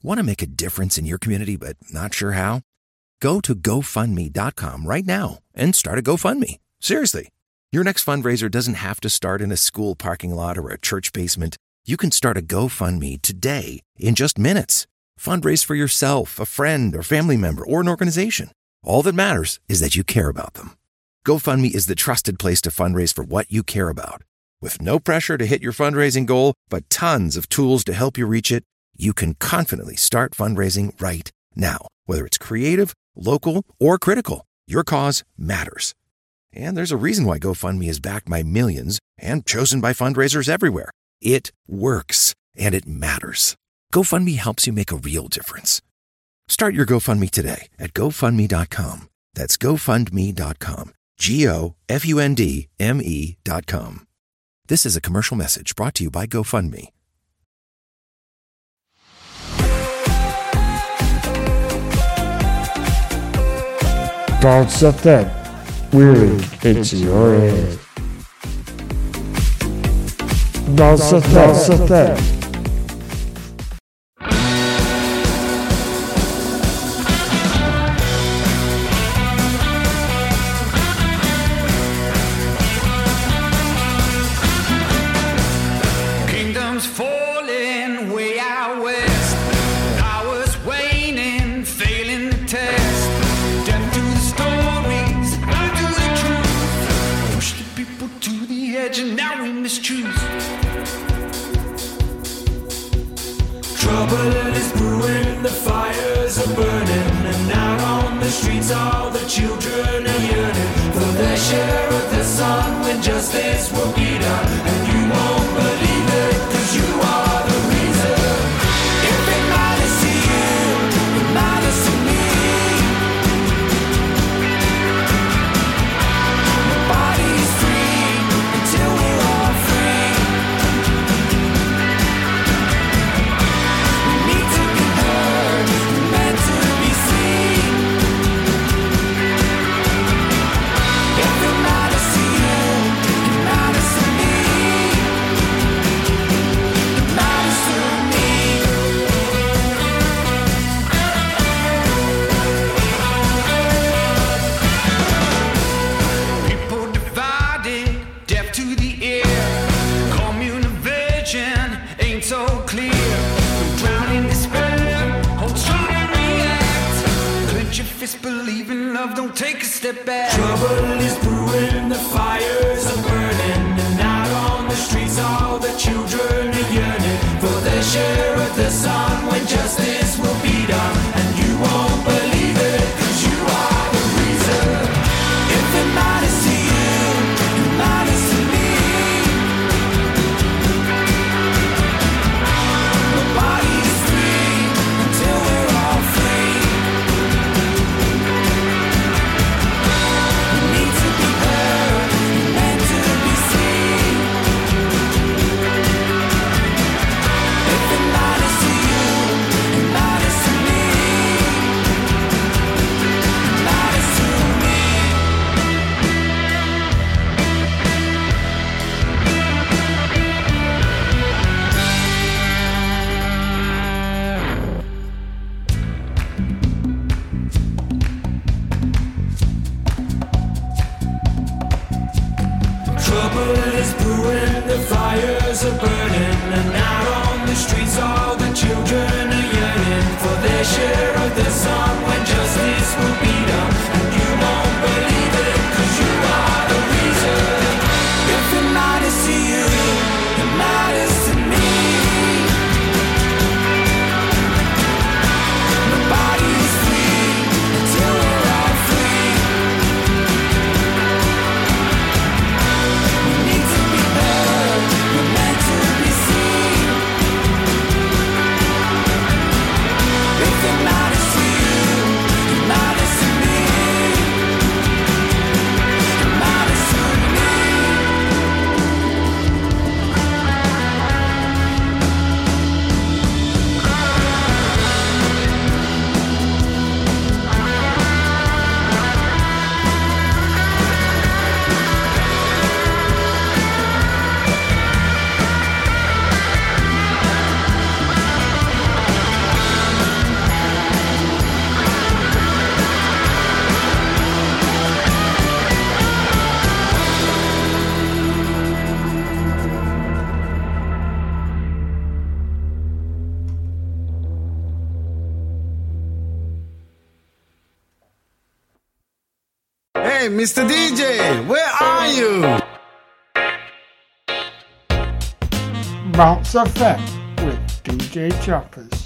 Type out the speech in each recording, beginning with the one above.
Want to make a difference in your community but not sure how? Go to GoFundMe.com right now and start a GoFundMe. Seriously. Your next fundraiser doesn't have to start in a school parking lot or a church basement. You can start a GoFundMe today in just minutes. Fundraise for yourself, a friend or family member, or an organization. All that matters is that you care about them. GoFundMe is the trusted place to fundraise for what you care about. With no pressure to hit your fundraising goal, but tons of tools to help you reach it, you can confidently start fundraising right now. Whether it's creative, local, or critical, your cause matters. And there's a reason why GoFundMe is backed by millions and chosen by fundraisers everywhere. It works, and it matters. GoFundMe helps you make a real difference. Start your GoFundMe today at GoFundMe.com. That's GoFundMe.com. GoFundMe.com. This is a commercial message brought to you by GoFundMe. Don't set that really into your head. Don't set that. Kingdoms falling way out west, powers waning, failing the test. Death to the stories, life to the truth. Push the people to the edge and now we mischooze. Trouble is brewing, the fires are burning, and out on the streets all the children are yearning for their share of the sun when justice will be done. And you won't believe it, 'cause you are the reason. If it matters to you, it matters to me. Nobody's free until we're all free. We need to be heard, we're meant to be seen. If it matters to you, it matters to me. It matters to me. People divided, deaf to the ear. Communal vision ain't so clear. We're drowning in despair, hold strong and react. Clench your fist, believe in love, don't take a step back. Trouble is brewing, the fires are burning, and out on the streets all the children are yearning for their share of the sun when justice will be done. And you won't believe it, 'cause you are the reason. If it matters to you, it matters to me. Nobody's free until we're all free. We need to be heard, we're meant to be seen. Hey, Mr. DJ, where are you? Bounce FM with DJ Choppers.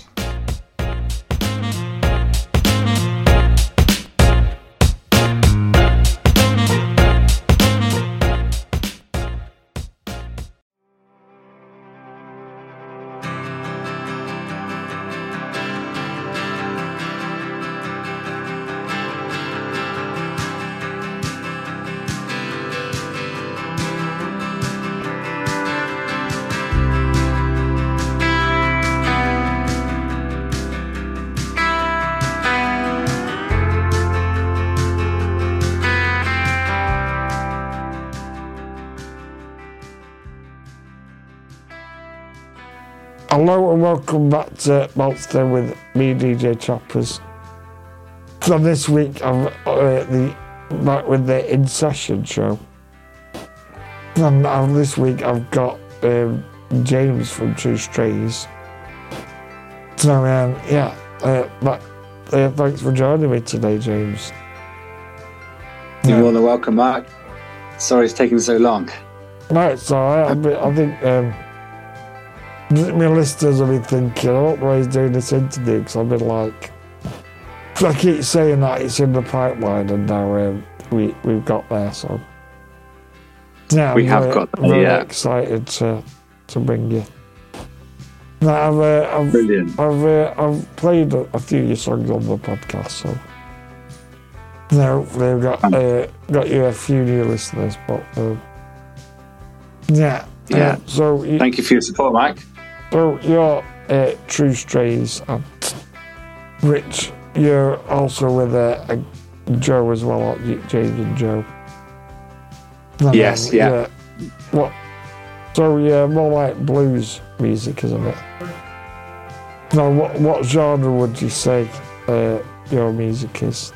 Hello and welcome back to Monster with me, DJ Choppers. So this week I'm back with the In Session show. And this week I've got James from True Strays. So thanks for joining me today, James. You're more than welcome, Mark. Sorry it's taking so long. No, it's alright. I think my listeners will be thinking, I don't know why he's doing this interview, because I've been like, I keep saying that it's in the pipeline, and now we've got there, so yeah, I'm very excited to bring you. Now, Brilliant. I've played a few of your songs on the podcast, so now hopefully I've got you a few new listeners, but so thank you for your support, Mike. So you're True Strays, and Rich, you're also with Joe as well, aren't you? James and Joe. And yes, yeah. So yeah, more like blues music, isn't it? Now, what genre would you say your music is?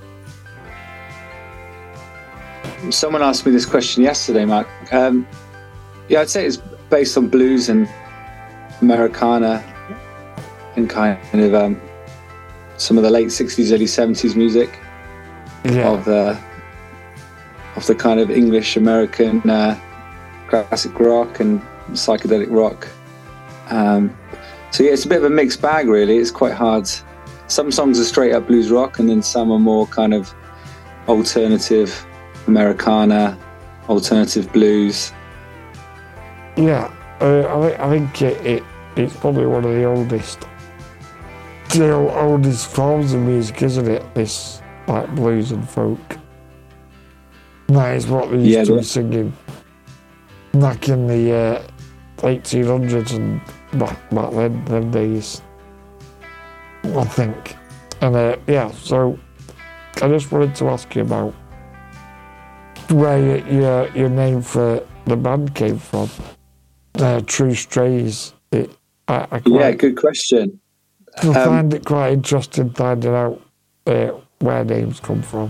Someone asked me this question yesterday, Mark. I'd say it's based on blues and Americana and kind of some of the late 60s, early 70s music of the kind of English American classic rock and psychedelic rock. So yeah, it's a bit of a mixed bag, really. It's quite hard. Some songs are straight up blues rock, and then some are more kind of alternative Americana, alternative blues. Yeah, I think it's probably one of the oldest forms of music, isn't it? This like blues and folk. That is what they used to be singing back in the 1800s and back then, them days, I think. And so I just wanted to ask you about where your name for the band came from. True Strays. Good question. I find it quite interesting finding out where names come from.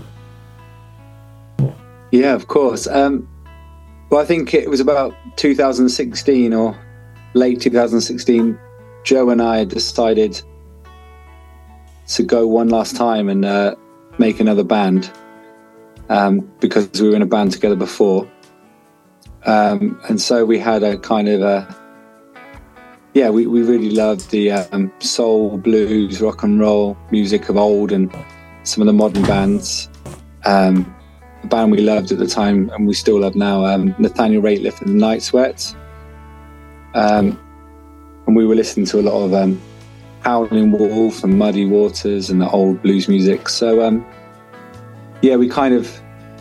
Yeah, of course. Well, I think it was about 2016 or late 2016. Joe and I decided to go one last time and make another band because we were in a band together before. And so we had a kind of we really loved the soul, blues, rock and roll music of old and some of the modern bands. A band we loved at the time and we still love now, Nathaniel Rateliff and the Night Sweats. And we were listening to a lot of Howlin' Wolf and Muddy Waters and the old blues music. So we kind of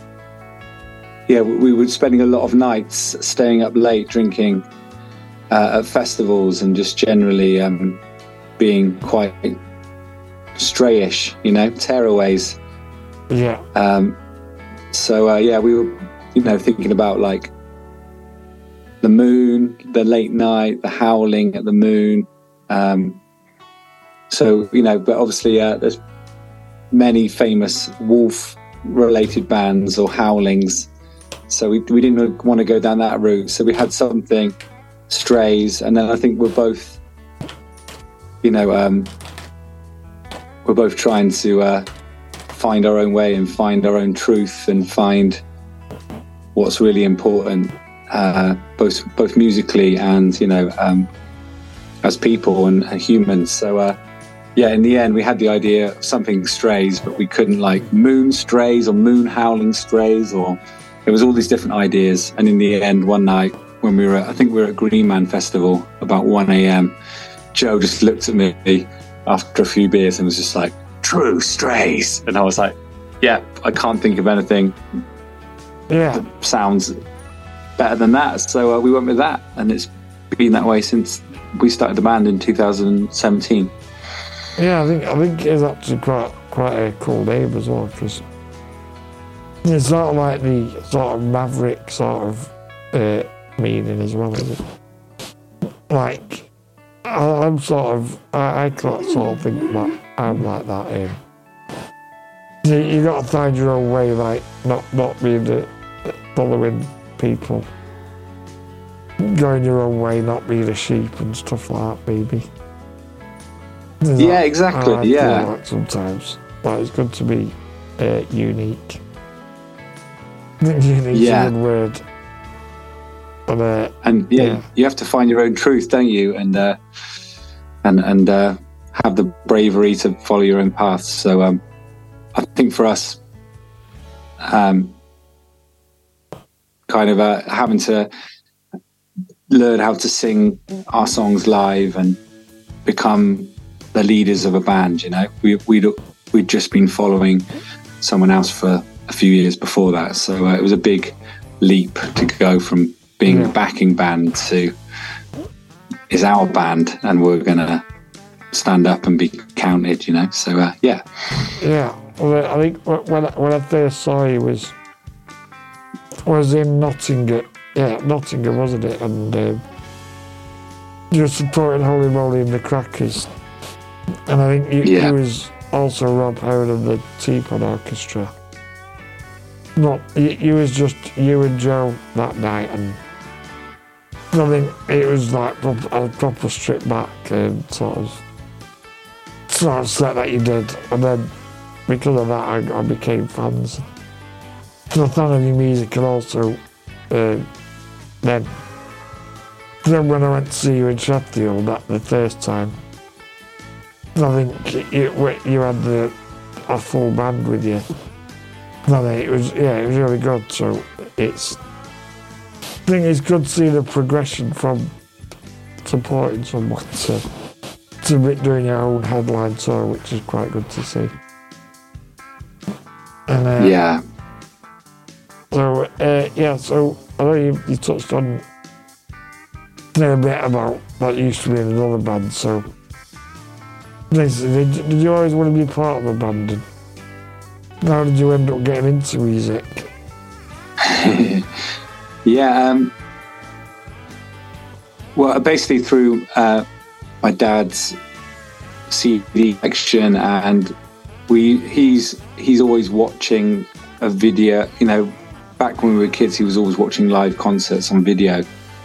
we were spending a lot of nights staying up late drinking at festivals and just generally being quite strayish, tearaways. Yeah. We were, thinking about like the moon, the late night, the howling at the moon. But obviously there's many famous wolf-related bands or howlings. So we didn't want to go down that route. So we had something, Strays, and then I think we're both, we're both trying to find our own way and find our own truth and find what's really important, both musically and, you know, as people and humans. So, yeah, in the end, we had the idea of something strays, but we couldn't, like, moon strays or moon howling strays, or there was all these different ideas. And in the end, one night when I think we were at Green Man Festival about 1 a.m, Joe just looked at me after a few beers and was just like, "True strays." And I was like, yeah, I can't think of anything that sounds better than that. So we went with that, and it's been that way since we started the band in 2017. Yeah, I think it's actually quite a cool name as well, because it's sort of like the sort of maverick sort of meaning as well, isn't it? Like, I'm sort of, I can't sort of think that I'm like that. You got to find your own way, like not being following people, going your own way, not being a sheep and stuff like that, maybe. Yeah, exactly. I feel like sometimes, like, it's good to be unique. Unique is a good word. And you have to find your own truth, don't you? And have the bravery to follow your own path. So I think for us, kind of having to learn how to sing our songs live and become the leaders of a band, you know, we'd just been following someone else for a few years before that. So it was a big leap to go from being a backing band to is our band and we're gonna stand up and be counted, you know. So yeah. Well, I think when I first saw you was in Nottingham. Yeah, Nottingham, wasn't it? And you supported Holy Moly and the Crackers, and I think you was also Rob Howard of the Teapot Orchestra. You was just you and Joe that night, and I think it was like a proper stripped back sort of set that you did, and then because of that I became fans. I'm a fan of your music, and also then when I went to see you in Sheffield the first time, I think you had a full band with you. I think it was really good. So I think it's good to see the progression from supporting someone to doing your own headline tour, which is quite good to see. And So I know you touched on a bit about that you used to be in another band. So did you always want to be part of a band? And how did you end up getting into music? Well, basically through my dad's CD collection, and he's always watching a video. You know, back when we were kids, he was always watching live concerts on video.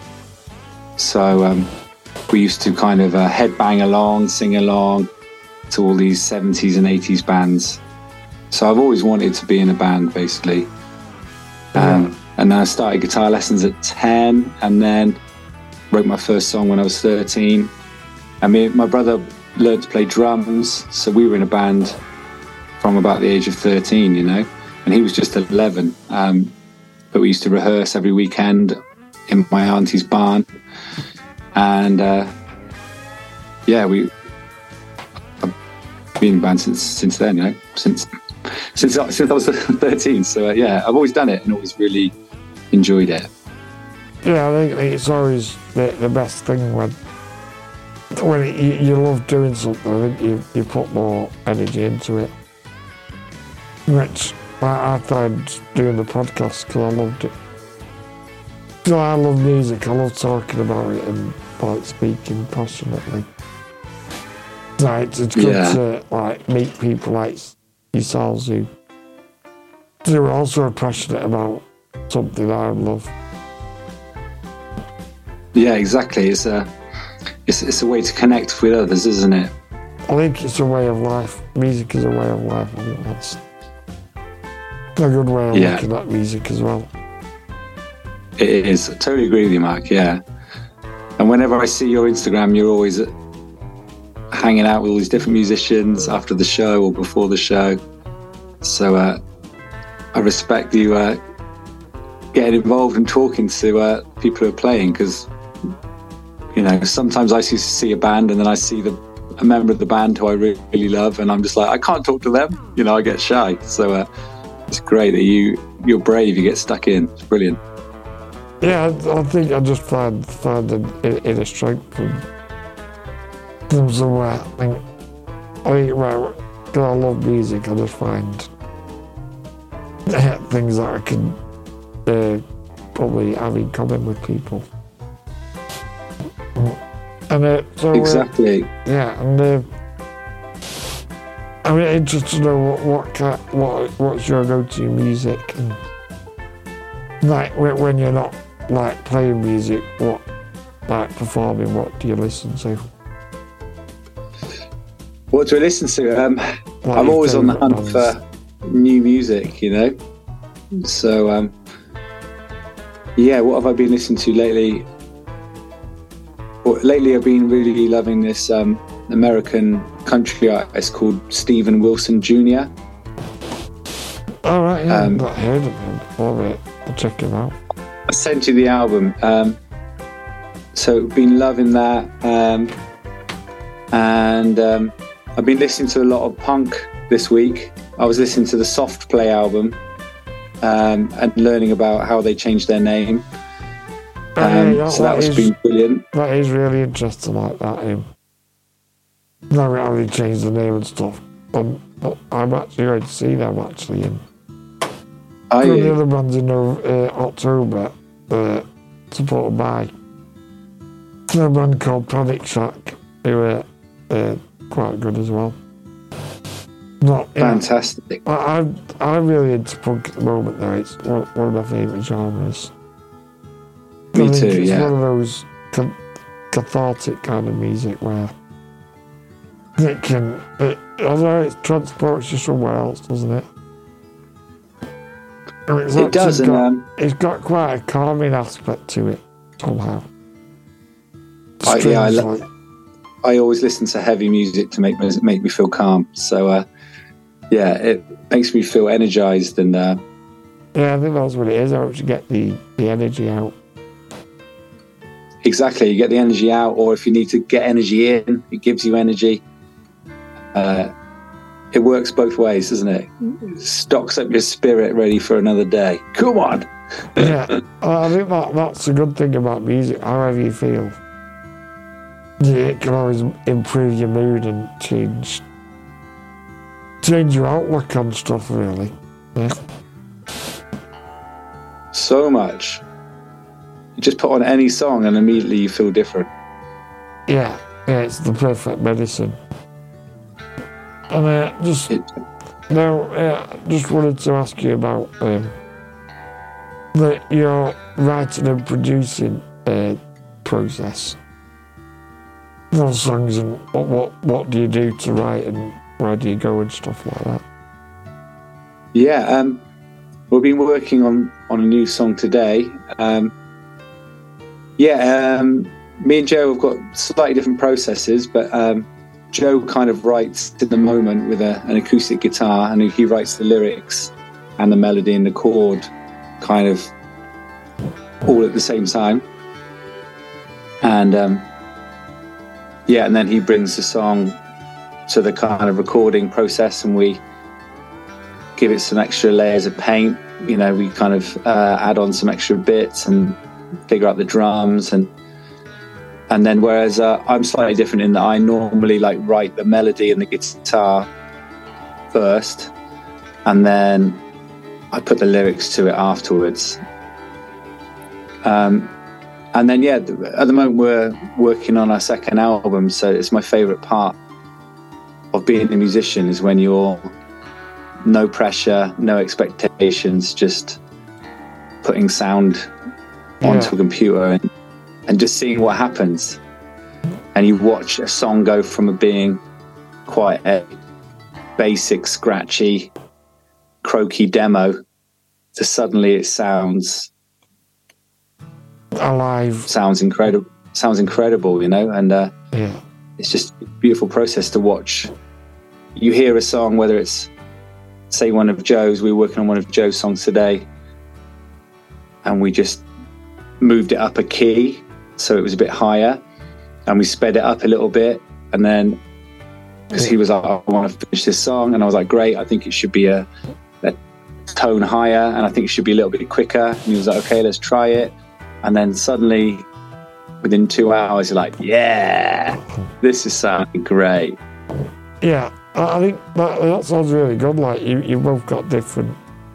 So we used to kind of headbang along, sing along to all these 70s and 80s bands. So I've always wanted to be in a band, basically. And then I started guitar lessons at 10, and then wrote my first song when I was 13. And my brother learned to play drums, so we were in a band from about the age of 13, you know, and he was just 11. But we used to rehearse every weekend in my auntie's barn. And I've been in a band since then, you know, since I was 13. So I've always done it and always really enjoyed it. Yeah, I think it's always the best thing when you love doing something. I think you put more energy into it. Which I find doing the podcast because I loved it. So I love music. I love talking about it and like speaking passionately. Like, it's good to like meet people like yourselves who are also passionate about something I love. Yeah, exactly. It's a way to connect with others, isn't it? I think it's a way of life. Music is a way of life. I think a good way of Yeah. looking at music as well. It is. I totally agree with you, Mark. Yeah. And whenever I see your Instagram, you're always hanging out with all these different musicians after the show or before the show. So I respect you getting involved and talking to people who are playing, because, you know, sometimes I see a band and then I see a member of the band who I really love, and I'm just like, I can't talk to them. You know, I get shy. So it's great that you're brave. You get stuck in. It's brilliant. Yeah, I think I just find an inner strength from somewhere. I think well, because I love music, I just find things that I can probably have in common with people. And so Exactly. yeah, and I'm interested to know what's your go-to music, and like when you're not like playing music, what like performing, what do you listen to? What do I listen to? What I'm your always on the favourite hunt bands? for new music, you know. So yeah, what have I been listening to lately? Well, lately I've been really loving this American country artist called Steven Wilson Jr. All right, yeah, I've not heard of him before, but I'll check him out. I sent you the album. So been loving that. And I've been listening to a lot of punk this week. I was listening to the Soft Play album and learning about how they changed their name. So that was been brilliant. That is really interesting, like that. Now how they changed the name and stuff. I'm actually going to see them actually. And Are the you? other bands in October, supported by a band called Panic Shack, who are quite good as well. Fantastic. I'm really into punk at the moment though. It's one of my favourite genres. Me I think too, it's yeah. one of those cathartic kind of music where it can, although it transports you somewhere else, doesn't it? And It does, and it's got quite a calming aspect to it somehow. I Strangely. always listen to heavy music to make me feel calm. So yeah, it makes me feel energized, and Yeah, I think that's what it is. I hope you get the energy out. exactly, you get the energy out, or if you need to get energy in, it gives you energy. It works both ways, doesn't it? It stocks up your spirit ready for another day. Come on. Yeah, I think that's a good thing about music, however you feel. It can always improve your mood and change your outlook on stuff, really. Yeah. So much. You just put on any song and immediately you feel different. Yeah, it's the perfect medicine. And just wanted to ask you about your writing and producing process. Those songs, and what do you do to write, and where do you go and stuff like that? Yeah, we've been working on a new song today. Me and Joe have got slightly different processes, but Joe kind of writes in the moment with an acoustic guitar, and he writes the lyrics and the melody and the chord kind of all at the same time. And and then he brings the song to the kind of recording process, and we give it some extra layers of paint. You know, we kind of add on some extra bits and figure out the drums, and then whereas I'm slightly different in that I normally like write the melody and the guitar first, and then I put the lyrics to it afterwards. And then at the moment we're working on our second album, so it's my favourite part of being a musician is when you're no pressure, no expectations, just putting sound onto a computer and just seeing what happens. And you watch a song go from being quite a basic, scratchy, croaky demo to suddenly it sounds alive, sounds incredible, you know, and yeah, it's just a beautiful process to watch. You hear a song, whether it's, say, one of Joe's, we were working on one of Joe's songs today, and we just moved it up a key so it was a bit higher, and we sped it up a little bit, and then because he was like, I want to finish this song, and I was like, great, I think it should be a tone higher, and I think it should be a little bit quicker, and he was like, okay, let's try it. And then suddenly within 2 hours you're like, yeah, this is sounding great. Yeah, I think that sounds really good. Like you both got different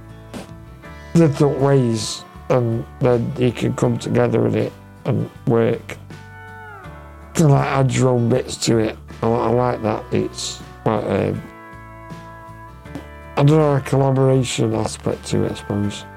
ways, and then you can come together with it and work to like add your own bits to it. I like that. It's like I don't know, a collaboration aspect to it, I suppose.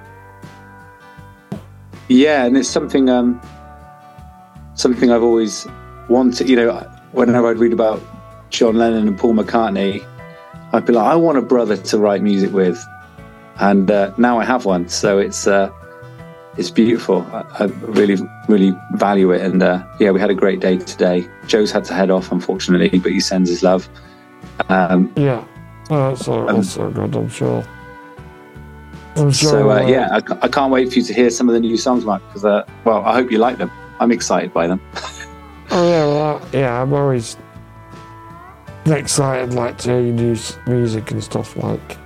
Yeah, and it's something I've always wanted. You know, whenever I'd read about John Lennon and Paul McCartney, I'd be like, I want a brother to write music with, and now I have one. So it's beautiful. I really, really value it. And yeah, we had a great day today. Joe's had to head off, unfortunately, but he sends his love. Yeah, that's also good, I'm sure. So yeah, I can't wait for you to hear some of the new songs, Mark, because well, I hope you like them. I'm excited by them. Oh yeah, well, yeah, I'm always excited, like, to hear new music and stuff. Like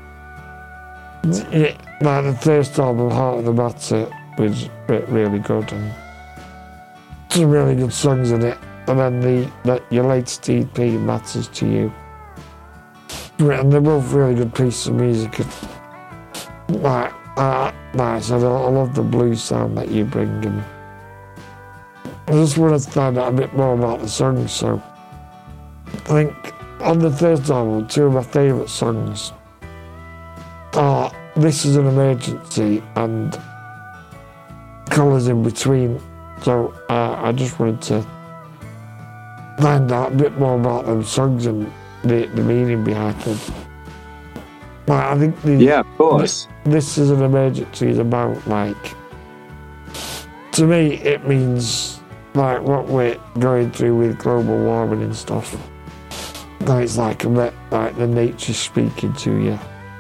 the first album, Heart of the Matter, was really good, and some really good songs in it. And then your latest EP, Matters to You, and they're both really good pieces of music. Like I said, I love the blues sound that you bring, and I just want to find out a bit more about the songs. So I think on the first album, two of my favourite songs are This Is an Emergency and Colours in Between. So I just wanted to find out a bit more about them songs and the meaning behind them. Like, I think yeah, of course. This Is an Emergency is about, like, to me it means like what we're going through with global warming and stuff. And it's like the nature speaking to you.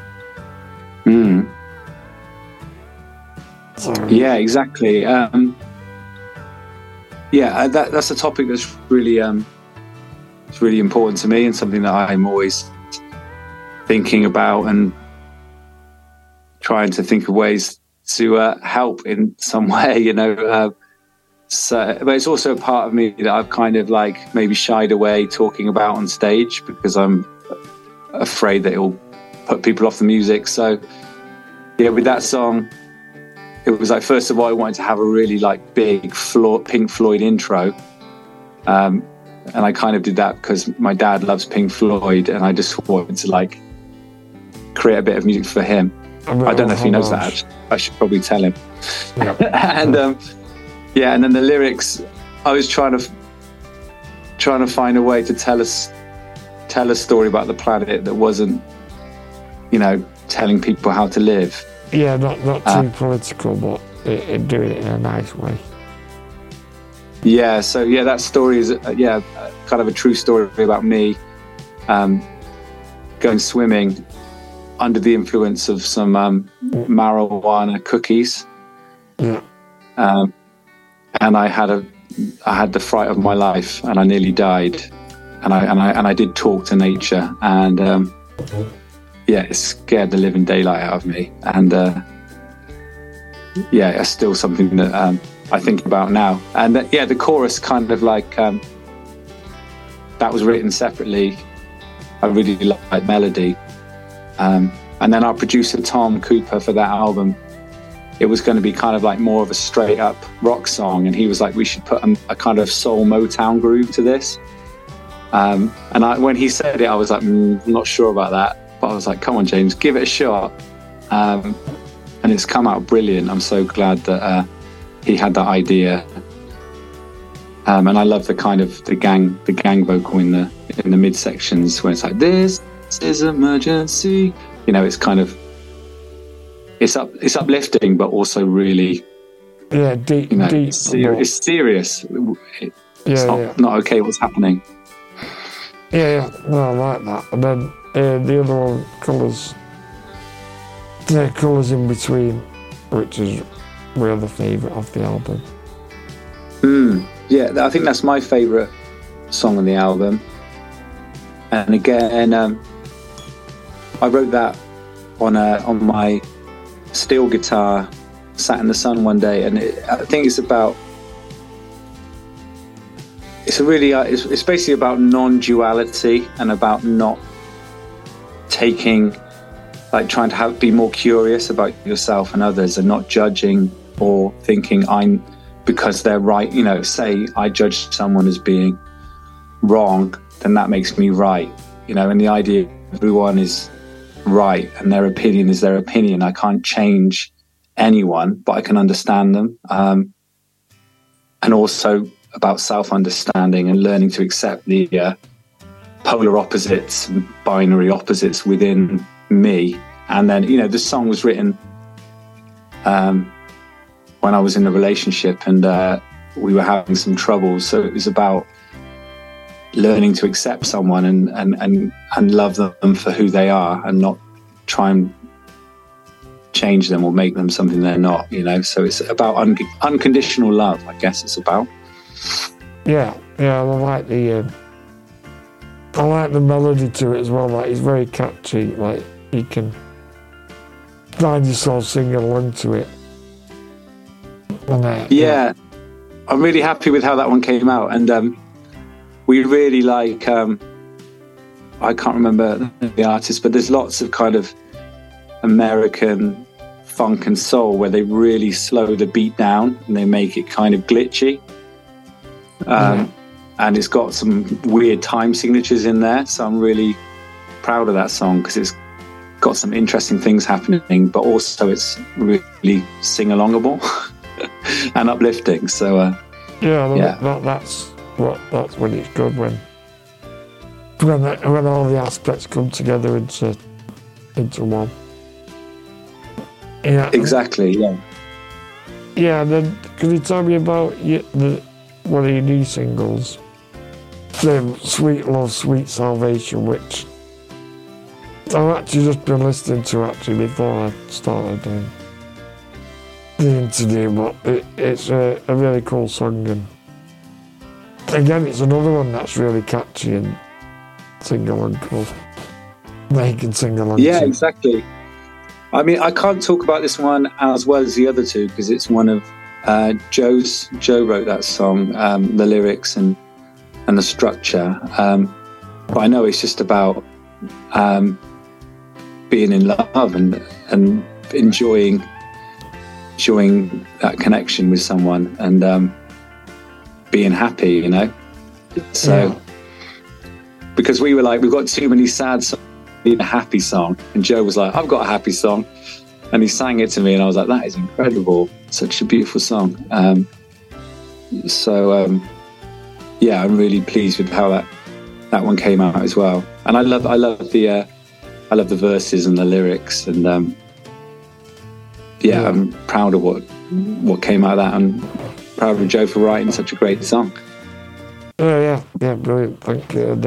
So, yeah, exactly. Yeah, that's a topic that's really it's really important to me, and something that I'm always thinking about and trying to think of ways to help in some way, you know. So, but it's also a part of me that I've kind of like maybe shied away talking about on stage because I'm afraid that it'll put people off the music. So yeah, with that song, it was like, first of all, I wanted to have a really like big Pink Floyd intro. And I kind of did that because my dad loves Pink Floyd, and I just wanted to like create a bit of music for him. I don't know if he knows that, actually. I should probably tell him. Yeah. And yeah, and then the lyrics, I was trying to find a way to tell a story about the planet that wasn't, you know, telling people how to live. Yeah, not too political, but doing it in a nice way. Yeah, so yeah, that story is kind of a true story about me going swimming under the influence of some marijuana cookies. Yeah. And I had the fright of my life, and I nearly died. And I did talk to nature, and yeah, it scared the living daylight out of me. And yeah, it's still something that I think about now. And yeah, the chorus kind of like that was written separately. I really like melody. And then our producer Tom Cooper for that album, it was going to be kind of like more of a straight up rock song, and he was like, we should put a kind of soul Motown groove to this. And when he said it, I was like, I'm not sure about that, but I was like, come on, James, give it a shot. And it's come out brilliant. I'm so glad that he had that idea. And I love the kind of the gang vocal in the mid sections when it's like, this is emergency. You know, it's kind of, it's uplifting, but also really, deep, deep. It's serious. It's not okay what's happening. Yeah, well, I like that. And then the other one, Colours. Colours in Between, which is my other favourite of the album. Yeah, I think that's my favourite song on the album. And again, I wrote that on my steel guitar, sat in the sun one day, and I think it's about. It's it's basically about non-duality and about not taking, like trying to be more curious about yourself and others, and not judging or thinking because they're right. Say I judge someone as being wrong, then that makes me right. And the idea everyone is right and their opinion is their opinion. I can't change anyone, but I can understand them. And also about self-understanding and learning to accept the polar opposites, binary opposites within me. And then, the song was written when I was in a relationship and we were having some trouble. So it was about learning to accept someone and love them for who they are and not try and change them or make them something they're not, So it's about unconditional love, I guess it's about. Yeah, I like the melody to it as well. Like, it's very catchy. Like, you can find yourself singing along to it. And, I'm really happy with how that one came out, and we really like. I can't remember the artist, but there's lots of kind of American funk and soul where they really slow the beat down and they make it kind of glitchy. And it's got some weird time signatures in there, so I'm really proud of that song because it's got some interesting things happening, but also it's really sing-alongable and uplifting. So that's when it's good, when all the aspects come together into one. Yeah, exactly. Yeah. Yeah. Then can you tell me about one of your new singles, Sweet Love, Sweet Salvation, which I've actually just been listening to before I started the interview, but it's a really cool song, and again it's another one that's really catchy and sing-along cool. They can sing along. Yeah, exactly. I mean, I can't talk about this one as well as the other two because it's one of Joe wrote that song, the lyrics and the structure. But I know it's just about being in love and enjoying that connection with someone and being happy, So, because we were like, we've got too many sad songs, we need a happy song. And Joe was like, I've got a happy song. And he sang it to me, and I was like, that is incredible. Such a beautiful song. I'm really pleased with how that one came out as well. And I love the verses and the lyrics, and I'm proud of what came out of that. I'm proud of Joe for writing such a great song. Yeah, brilliant. Thank you.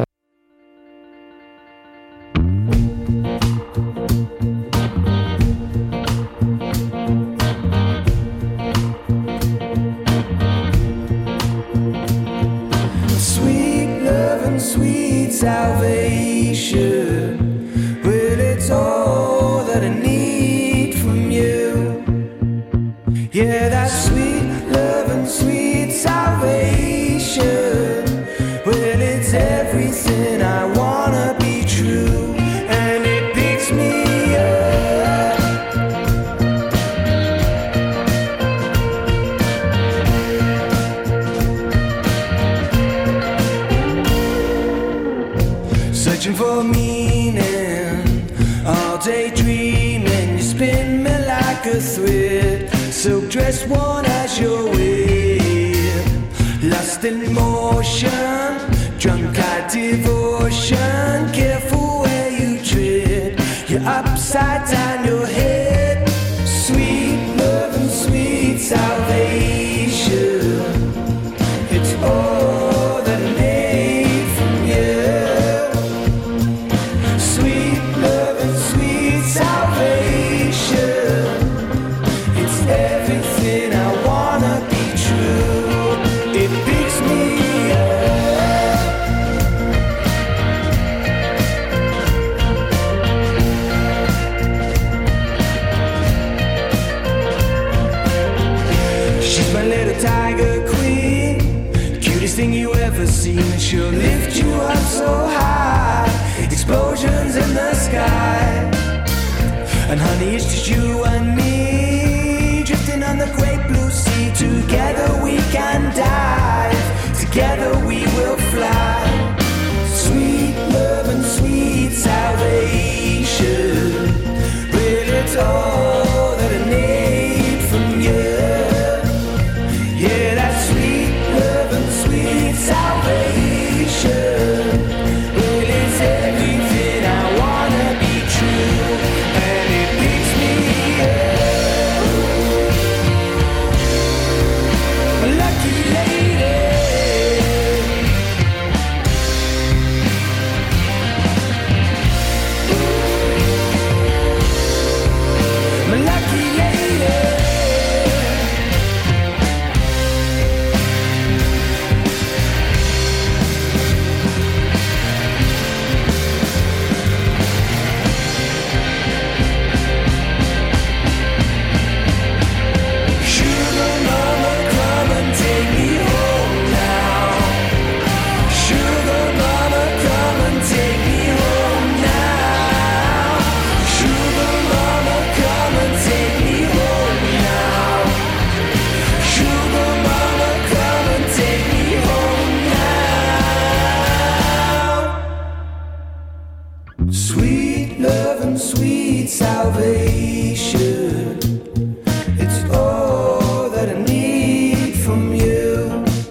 Salvation, well, it's all that I need from you. Yeah, that sweet love and sweet salvation, well, it's everything I wanna be true, and it picks me up. Searching for meaning, all day dreaming. You spin me like a thread, silk dress worn as your weight. Lost in motion, drunk-eyed devotion. Careful where you tread, you're upside down, your head scene and she'll lift you up so high. Explosions in the sky. And honey, it's just you and me, drifting on the great blue sea. Together we can dive, together we will fly. Sweet love and sweet salvation, really it's all that I need from you. Yeah, that sweet love and sweet salvation, really it's everything I wanna be true. And it picks me up, my lucky lady. My lucky lady. Sugar mama, come and take me home now. Sugar mama, come and take me home now. Sugar mama, come and take me home now. Sugar mama, come and take me home now. Sweet love and sweet salvation, it's all that I need from you.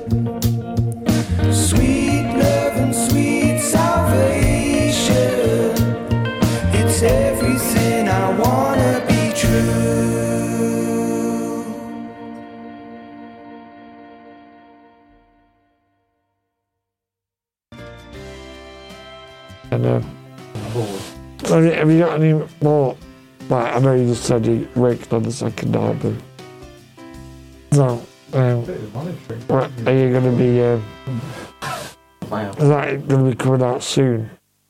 Sweet love and sweet salvation, it's everything I wanna be true. And have you got any more? Like, I know you just said you're working on the second album. So, what, are you going to be? Is that going to be coming out soon?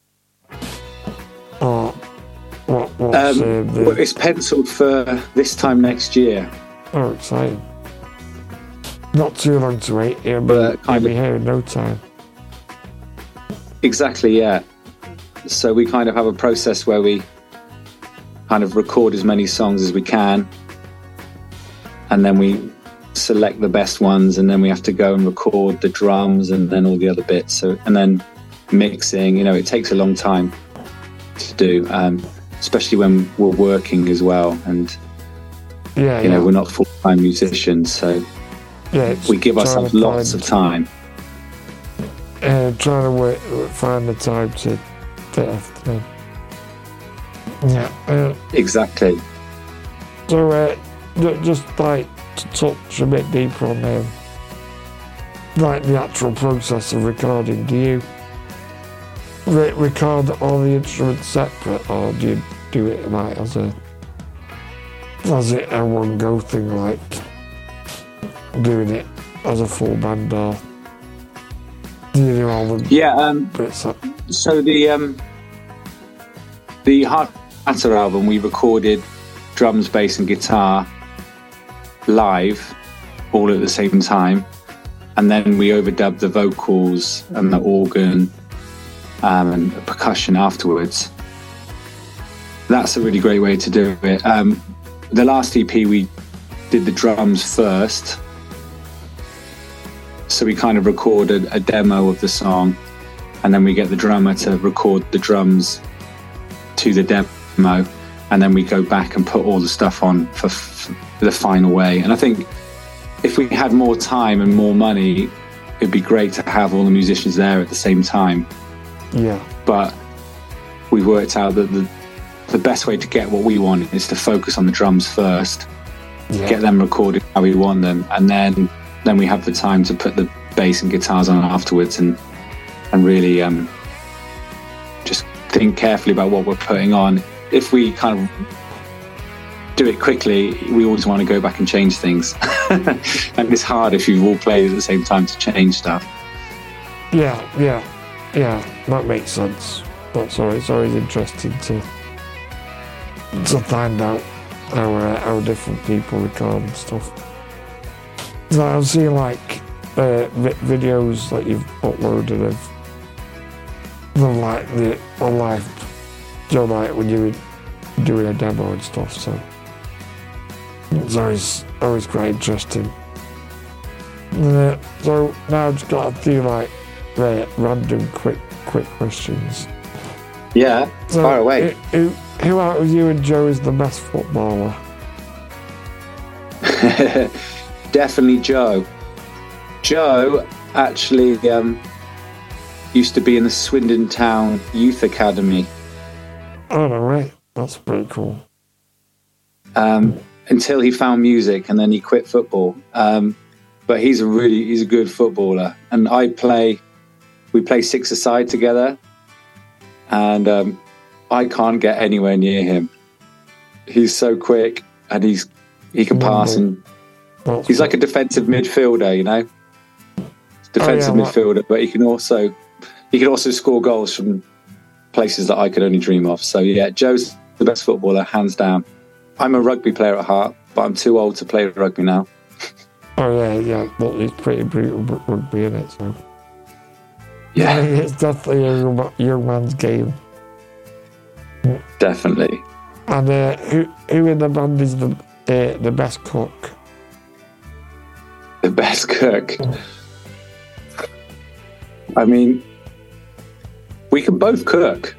Or what's Well, it's penciled for this time next year. Oh, exciting! Not too long to wait. It'll But be, kind it'll be of- here in no time. Exactly, yeah. So we kind of have a process where we kind of record as many songs as we can, and then we select the best ones, and then we have to go and record the drums and then all the other bits. So, and then mixing, it takes a long time to do, especially when we're working as well. And, Yeah, we're not full-time musicians, so it's we give trying ourselves to lots of find- time. trying to find the time to fit everything. Yeah. Exactly. So, just like to touch a bit deeper on like the actual process of recording. Do you record all the instruments separate, or do you do it like as a one go thing, like doing it as a full band, or do you do all the Yeah, bits? so the Hard Matter album, we recorded drums, bass and guitar live all at the same time, and then we overdubbed the vocals and the organ and the percussion afterwards. That's a really great way to do it. The last EP we did the drums first, so we kind of recorded a demo of the song, and then we get the drummer to record the drums to the demo, and then we go back and put all the stuff on for the final way. And I think if we had more time and more money, it'd be great to have all the musicians there at the same time. Yeah. But we've worked out that the best way to get what we want is to focus on the drums first, get them recorded how we want them, and then we have the time to put the bass and guitars on afterwards, and really just think carefully about what we're putting on. If we kind of do it quickly, we always want to go back and change things. And it's hard if you've all played at the same time to change stuff. Yeah, that makes sense. That's always interesting to find out how different people record and stuff. So I've seen like videos that you've uploaded of the live, when you were doing a demo and stuff. So it's always quite interesting. So now I've just got a few random quick questions. Yeah, So far away. Who out of you and Joe is the best footballer? Definitely Joe. Joe actually used to be in the Swindon Town Youth Academy. Oh no way, that's pretty cool. Until he found music, and then he quit football. But he's a good footballer, and we play 6-a-side together, and I can't get anywhere near him. He's so quick, and he can pass, and he's like a defensive midfielder, midfielder, but he can also score goals from places that I could only dream of. So yeah, Joe's the best footballer, hands down. I'm a rugby player at heart, but I'm too old to play rugby now. Oh yeah, but it's pretty brutal rugby, isn't it? So Yeah, it's definitely a young man's game. definitely. And who in the band is the best cook? The best cook. I mean, we can both cook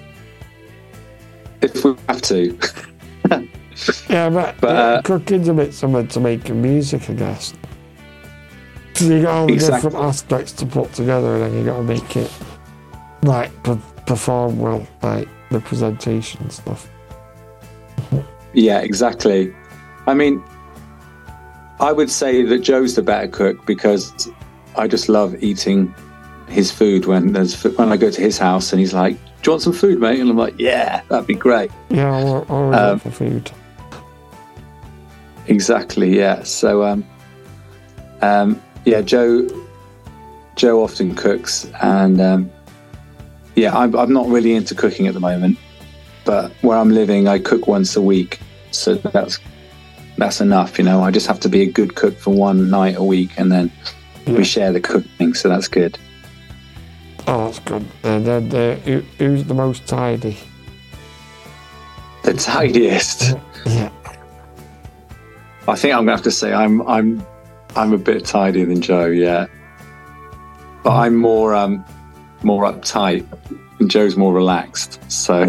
if we have to. Yeah, but cooking's a bit similar to making music, I guess. So you got all the different aspects to put together, and then you got to make it perform well, like the presentation stuff. Yeah, exactly. I mean, I would say that Joe's the better cook because I just love eating his food when I go to his house and he's like, "Do you want some food, mate?" And I'm like, "Yeah, that'd be great." Yeah, I always look for food. Exactly. Yeah. So, Joe often cooks, and I'm not really into cooking at the moment, but where I'm living, I cook once a week, so that's enough. I just have to be a good cook for one night a week, and then we share the cooking, so that's good. Oh, that's good. And then who's the most tidy? The tidiest. Yeah. I think I'm gonna have to say I'm a bit tidier than Joe, yeah. But I'm more uptight, and Joe's more relaxed. So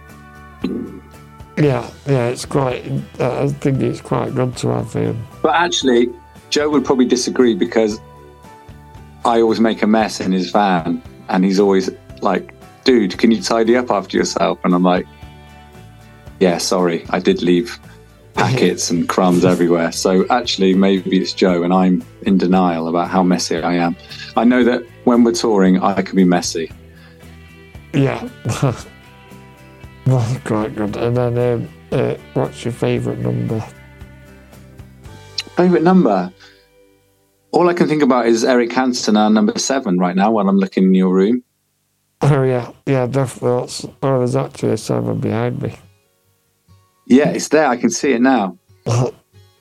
yeah, it's quite. I think it's quite good to have him. But actually, Joe would probably disagree because I always make a mess in his van, and he's always like, "Dude, can you tidy up after yourself?" And I'm like, "Yeah, sorry, I did leave packets and crumbs everywhere." So actually, maybe it's Joe, and I'm in denial about how messy I am. I know that when we're touring, I can be messy. Yeah, that's quite good. And then, what's your favourite number? Favourite number? All I can think about is Eric Hansen, our number 7 right now while I'm looking in your room. Oh yeah, definitely. There's actually a 7 behind me. Yeah, it's there. I can see it now. But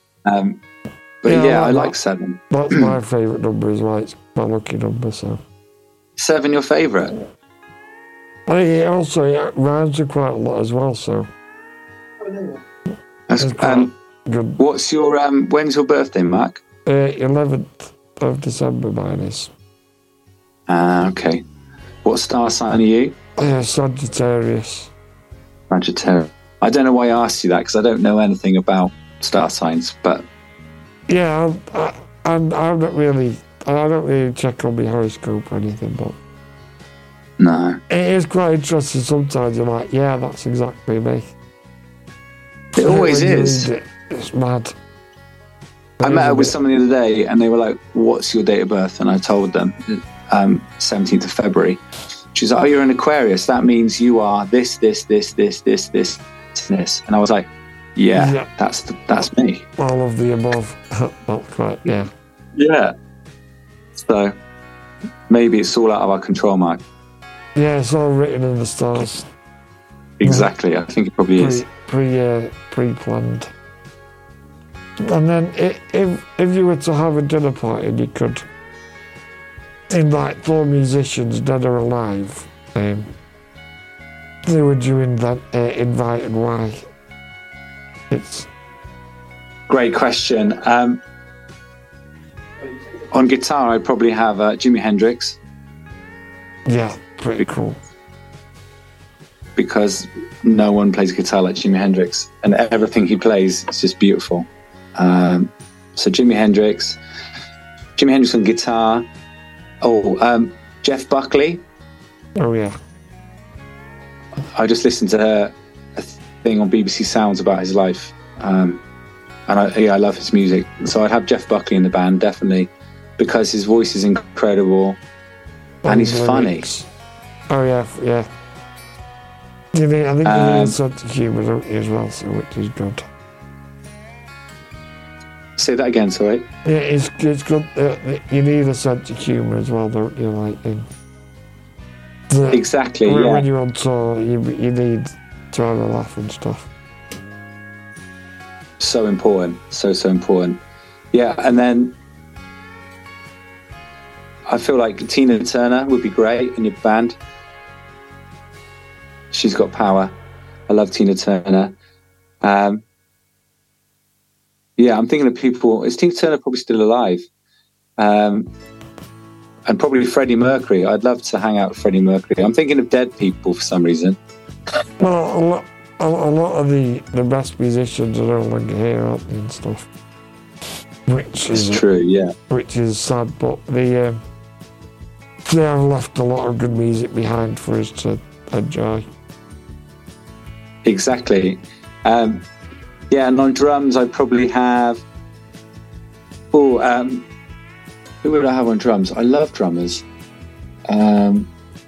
I like 7. That's my favourite number as well. It's my lucky number, so. 7 your favourite? It rhymes with quite a lot as well, so. That's good. What's your when's your birthday, Mark? 11th of December, mine is. Okay. What star sign are you? Sagittarius. Sagittarius. I don't know why I asked you that because I don't know anything about star signs, but yeah, I don't really check on my horoscope or anything, but no, it is quite interesting. Sometimes you're like, yeah, that's exactly me. It always is. It's mad. I met her with someone the other day, and they were like, "What's your date of birth?" And I told them, 17th of February. She's like, "Oh, you're an Aquarius. That means you are this. And I was like, yeah. that's me. All of the above. That's right, yeah. Yeah. So maybe it's all out of our control, Mark. Yeah, it's all written in the stars. Exactly. I think it probably is. Pre-planned. And then if you were to have a dinner party and you could in like 4 musicians, dead or alive, who would you invite and why? It's Great question. On guitar, I'd probably have Jimi Hendrix, yeah, pretty cool. because no one plays guitar like Jimi Hendrix, and everything he plays is just beautiful. So Jimi Hendrix on guitar. Jeff Buckley. Oh yeah, I just listened to a thing on BBC Sounds about his life, and I love his music. So I'd have Jeff Buckley in the band, definitely, because his voice is incredible and he's funny. lyrics. Oh yeah, yeah. I think you need a sense of humour, don't you, as well, so which is good. Say that again, sorry. Yeah, it's good. You need a sense of humour as well, don't you? Like, Exactly, when yeah. you're on tour, you need to have a laugh and stuff. So important, so important. Yeah, and then I feel like Tina Turner would be great in your band. She's got power. I love Tina Turner. Yeah, I'm thinking of people. Is Tina Turner probably still alive? And probably Freddie Mercury. I'd love to hang out with Freddie Mercury. I'm thinking of dead people for some reason. Well, a lot of the best musicians are no longer here, aren't they, and stuff. Which It's is true, yeah. Which is sad, but they have left a lot of good music behind for us to enjoy. Exactly. Yeah, and on drums, I'd probably have... who would I have on drums? I love drummers. The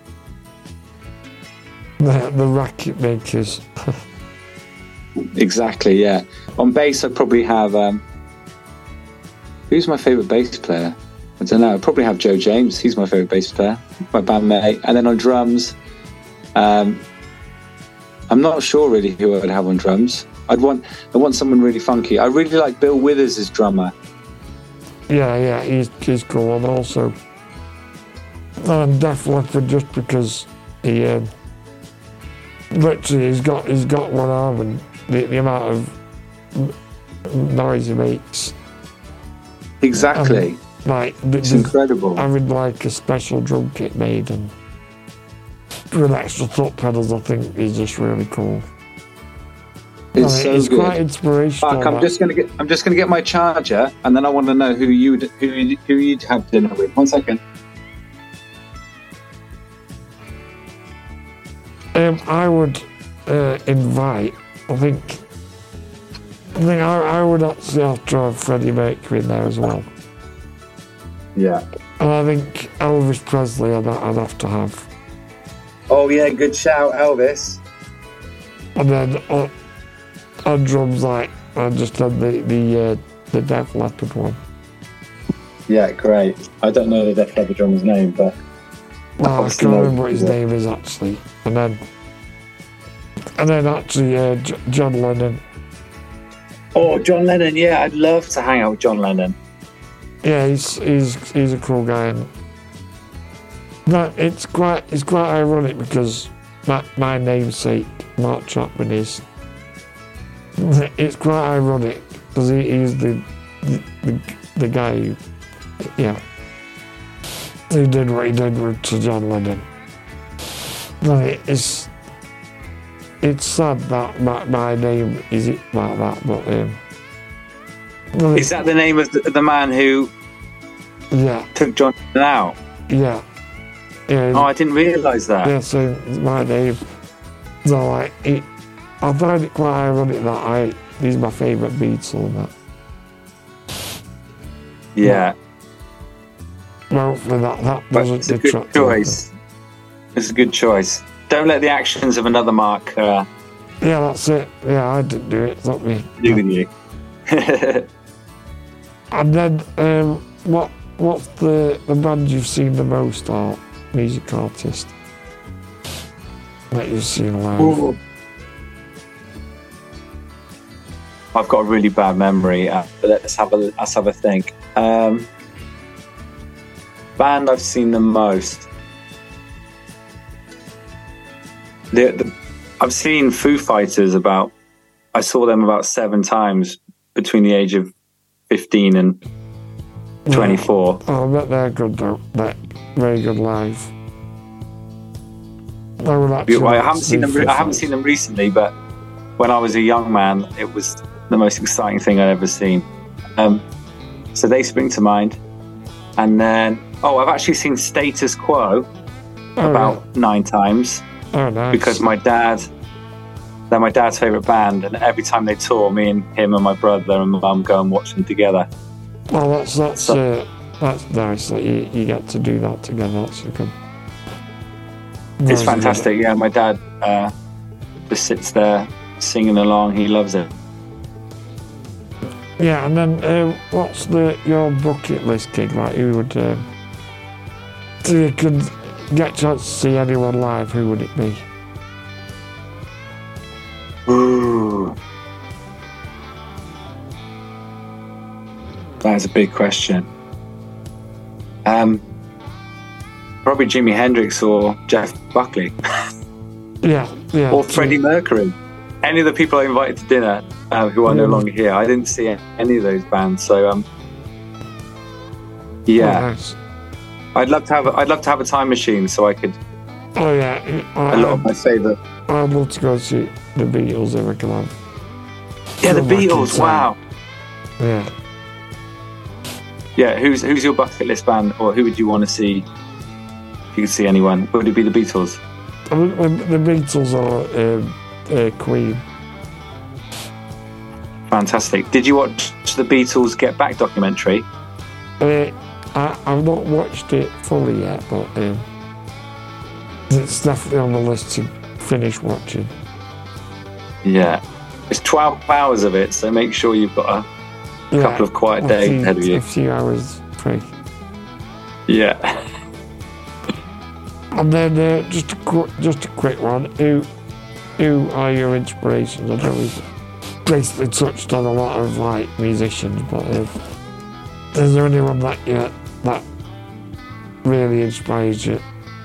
racket makers. Exactly, yeah. On bass, I'd probably have... who's my favourite bass player? I don't know. I'd probably have Joe James. He's my favourite bass player, my bandmate. And then on drums, I'm not sure really who I'd have on drums. I want someone really funky. I really like Bill Withers as drummer. Yeah, he's cool, and also Def Leppard, just because he literally he's got one arm, and the amount of noise he makes. Exactly. Like It's incredible. Having like a special drum kit made and with extra foot pedals, I think is just really cool. It's so it's good. quite inspirational. Fuck, I'm just gonna get my charger, and then I want to know who you'd have dinner with. 1 second. I would invite. I think I would actually have to have Freddie Mercury in there as well. Yeah. And I think Elvis Presley I'd have to have. Oh yeah, good shout, Elvis. And then on drums, like I just had the Def Leppard one. Yeah, great. I don't know the Def Leppard drummer's name, but I can't remember what his name is actually. And then actually John Lennon. oh, John Lennon. Yeah, I'd love to hang out with John Lennon. Yeah, he's a cool guy, and it's quite ironic because my namesake Mark Chapman is. It's quite ironic because he's the guy who, who did what he did to John Lennon. Like, it's sad that my name is like that, but Is that the name of the man who took John Lennon out? Yeah. Oh, I didn't realise that. Yeah, so it's my name. So like, I find it quite ironic that he's my favourite Beatle and that. Yeah. Well, hopefully that But doesn't it's a good detract. choice. It's a good choice. Don't let the actions of another Mark Yeah, that's it. Yeah, I didn't do it. It's not me. do with you. And then, what's the band you've seen the most, or music artist that you've seen live? Ooh. I've got a really bad memory. Let's have a think. Well, band I've seen the most. I've seen Foo Fighters I saw them about 7 times between the age of 15 and 24. Oh, I bet they're good though. They're very good live. I haven't seen them recently, but when I was a young man, it was the most exciting thing I'd ever seen. So they spring to mind. And then, I've actually seen Status Quo about 9 times. Oh, nice. Because they're my dad's favourite band, and every time they tour, me and him and my brother and my mum go and watch them together. Well, that's nice that you get to do that together. That's good. It's fantastic. Yeah, my dad just sits there singing along. He loves it. Yeah, and then what's your bucket list gig? Like, who would if you could get a chance to see anyone live, who would it be? Ooh, that's a big question. Probably Jimi Hendrix or Jeff Buckley. Yeah. Or Freddie Mercury. Any of the people I invited to dinner who are no longer here. I didn't see any of those bands, so yeah. Oh, nice. I'd love to have a time machine so I could. Oh yeah. A lot of my favourite. I'd love to go see the Beatles if I can have. Yeah, the Beatles. Wow. Yeah. Yeah. Who's your bucket list band, or who would you want to see? If you could see anyone, would it be the Beatles? I mean, the Beatles or Queen. Fantastic. Did you watch the Beatles Get Back documentary? I've not watched it fully yet, but it's definitely on the list to finish watching. Yeah. It's 12 hours of it, so make sure you've got a couple of quiet days ahead of you. A few hours free. Yeah. And then just a quick one. Who are your inspirations? I know we've basically touched on a lot of like musicians, but is there anyone that really inspires you?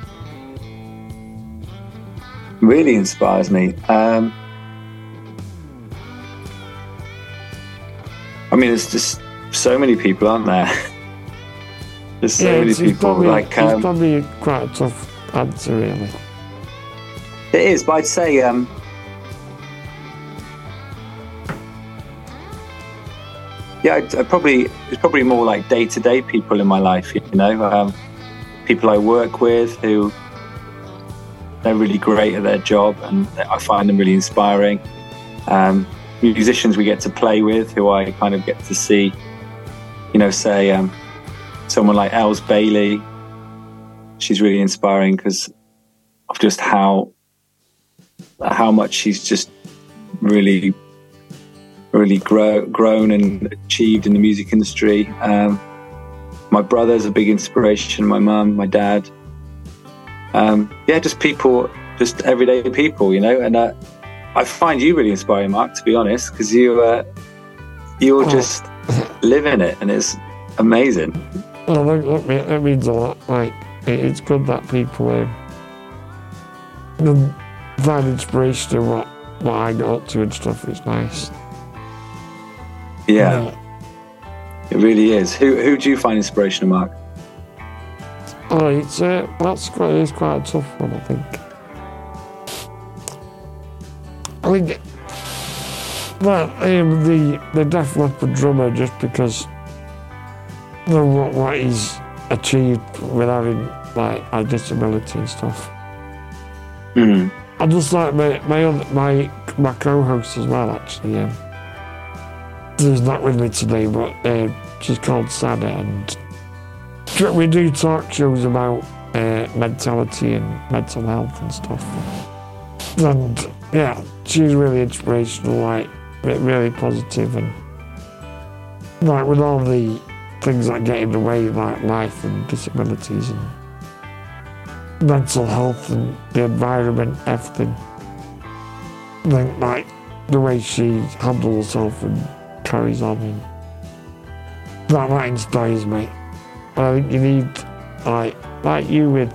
Really inspires me. I mean, there's just so many people, aren't there? There's so many people. It's probably quite a tough answer, really. It is, but I'd say it's probably more like day-to-day people in my life, you know, people I work with who they're really great at their job and I find them really inspiring. Musicians we get to play with who I kind of get to see, you know, say someone like Els Bailey. She's really inspiring because of just how much she's just really grown and achieved in the music industry. My brother's a big inspiration, my mum, my dad. Just people, just everyday people, you know. And I find you really inspiring, Mark, to be honest, because you're just living it, and it's amazing. Well, that means a lot. Like, it's good that people find inspiration in what I got up to and stuff. It's nice. Yeah, it really is. Who do you find inspirational, Mark? Oh, it's quite a tough one, I think. The Def Leppard drummer, just because of what he's achieved with having like a disability and stuff. Mm. I just like my co-host as well, actually. She's not with me today, but she's called Sada, and we do talk shows about mentality and mental health and stuff. And yeah, she's really inspirational, like really positive, and like with all the things that get in the way, like life and disabilities and mental health and the environment, everything. I think like the way she handles herself and carries on, and that inspires me. I think you need like you with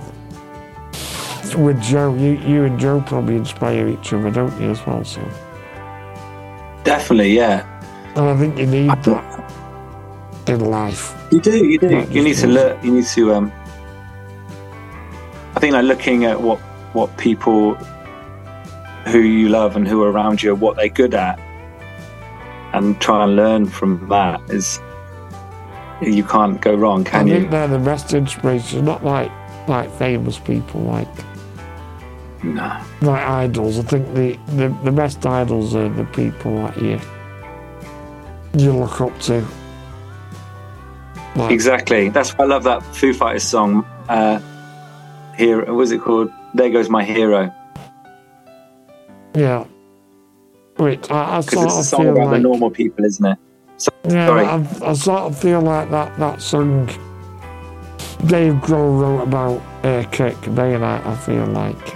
Joe. You and Joe probably inspire each other, don't you, as well? So Definitely, yeah. and I think you need that in life. You do. You need to learn. You need to. I think like looking at what people who you love and who are around you, what they're good at, and try and learn from that is. You can't go wrong, can you? I think they're the best inspiration, not like famous people, like idols. I think the best idols are the people that you look up to. Like, exactly. That's why I love that Foo Fighters song. Here, what was it called? There Goes My Hero. Yeah. Which I sort it's a of song feel about like the normal people, isn't it? Yeah, I sort of feel like that song Dave Grohl wrote about Kurt Cobain, I feel like.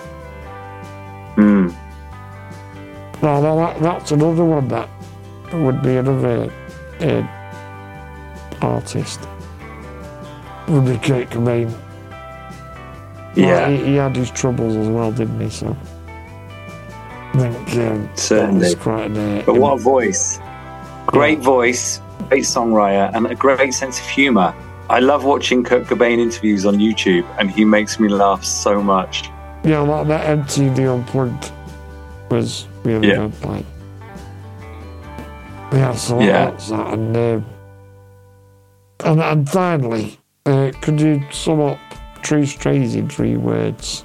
Well, that's another one that would be another artist. Would be Kurt Cobain. Yeah. Well, he had his troubles as well, didn't he? So I think certainly. Quite but what a voice. Great voice, great songwriter, and a great sense of humour. I love watching Kurt Cobain interviews on YouTube, and he makes me laugh so much. Yeah, that MTV Unplugged was really good. Like, so that's that. And finally, could you sum up True Strays in 3 words?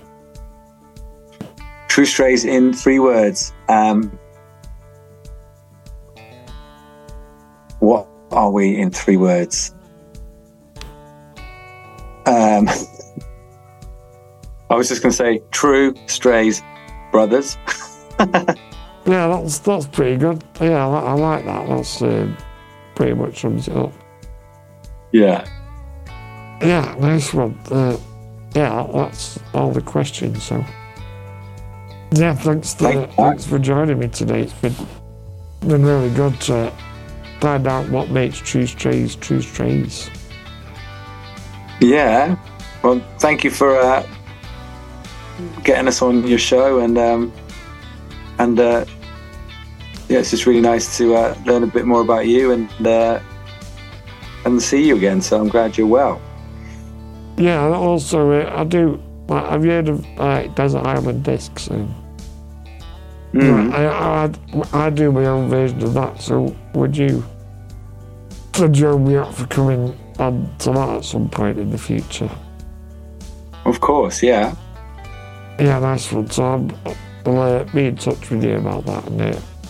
True Strays in 3 words. What are we in 3 words? I was just going to say True Strays Brothers. Yeah, that's pretty good. Yeah, I like that. That's pretty much sums it up. Yeah. Yeah, nice one. Yeah, that's all the questions. So, yeah, thanks for joining me today. It's been really good to find out what makes True Strays True Strays. Yeah. Well, thank you for getting us on your show, and yeah, it's just really nice to learn a bit more about you and see you again. So I'm glad you're well. Yeah, and also I do. Have you heard of Desert Island Discs? I do my own version of that. So would you join me up for coming on to that at some point in the future? Of course, yeah. Yeah, nice one. So I'll be in touch with you about that, and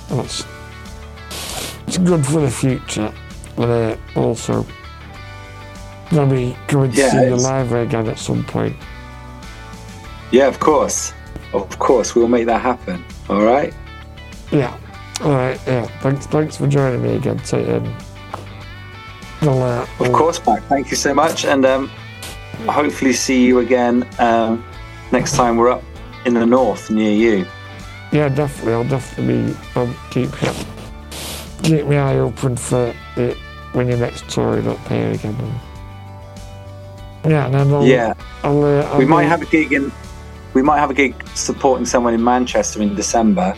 it's good for the future. And also, I'll be coming to see you live again at some point. Yeah, of course. Of course, we'll make that happen. All right? Yeah. All right, yeah. Thanks for joining me again, of course, Mac. Thank you so much. And hopefully see you again next time we're up in the north near you. Yeah, definitely. I'll definitely keep my eye open for it when you're next touring up here again. Yeah, and then we might have a gig supporting someone in Manchester in December,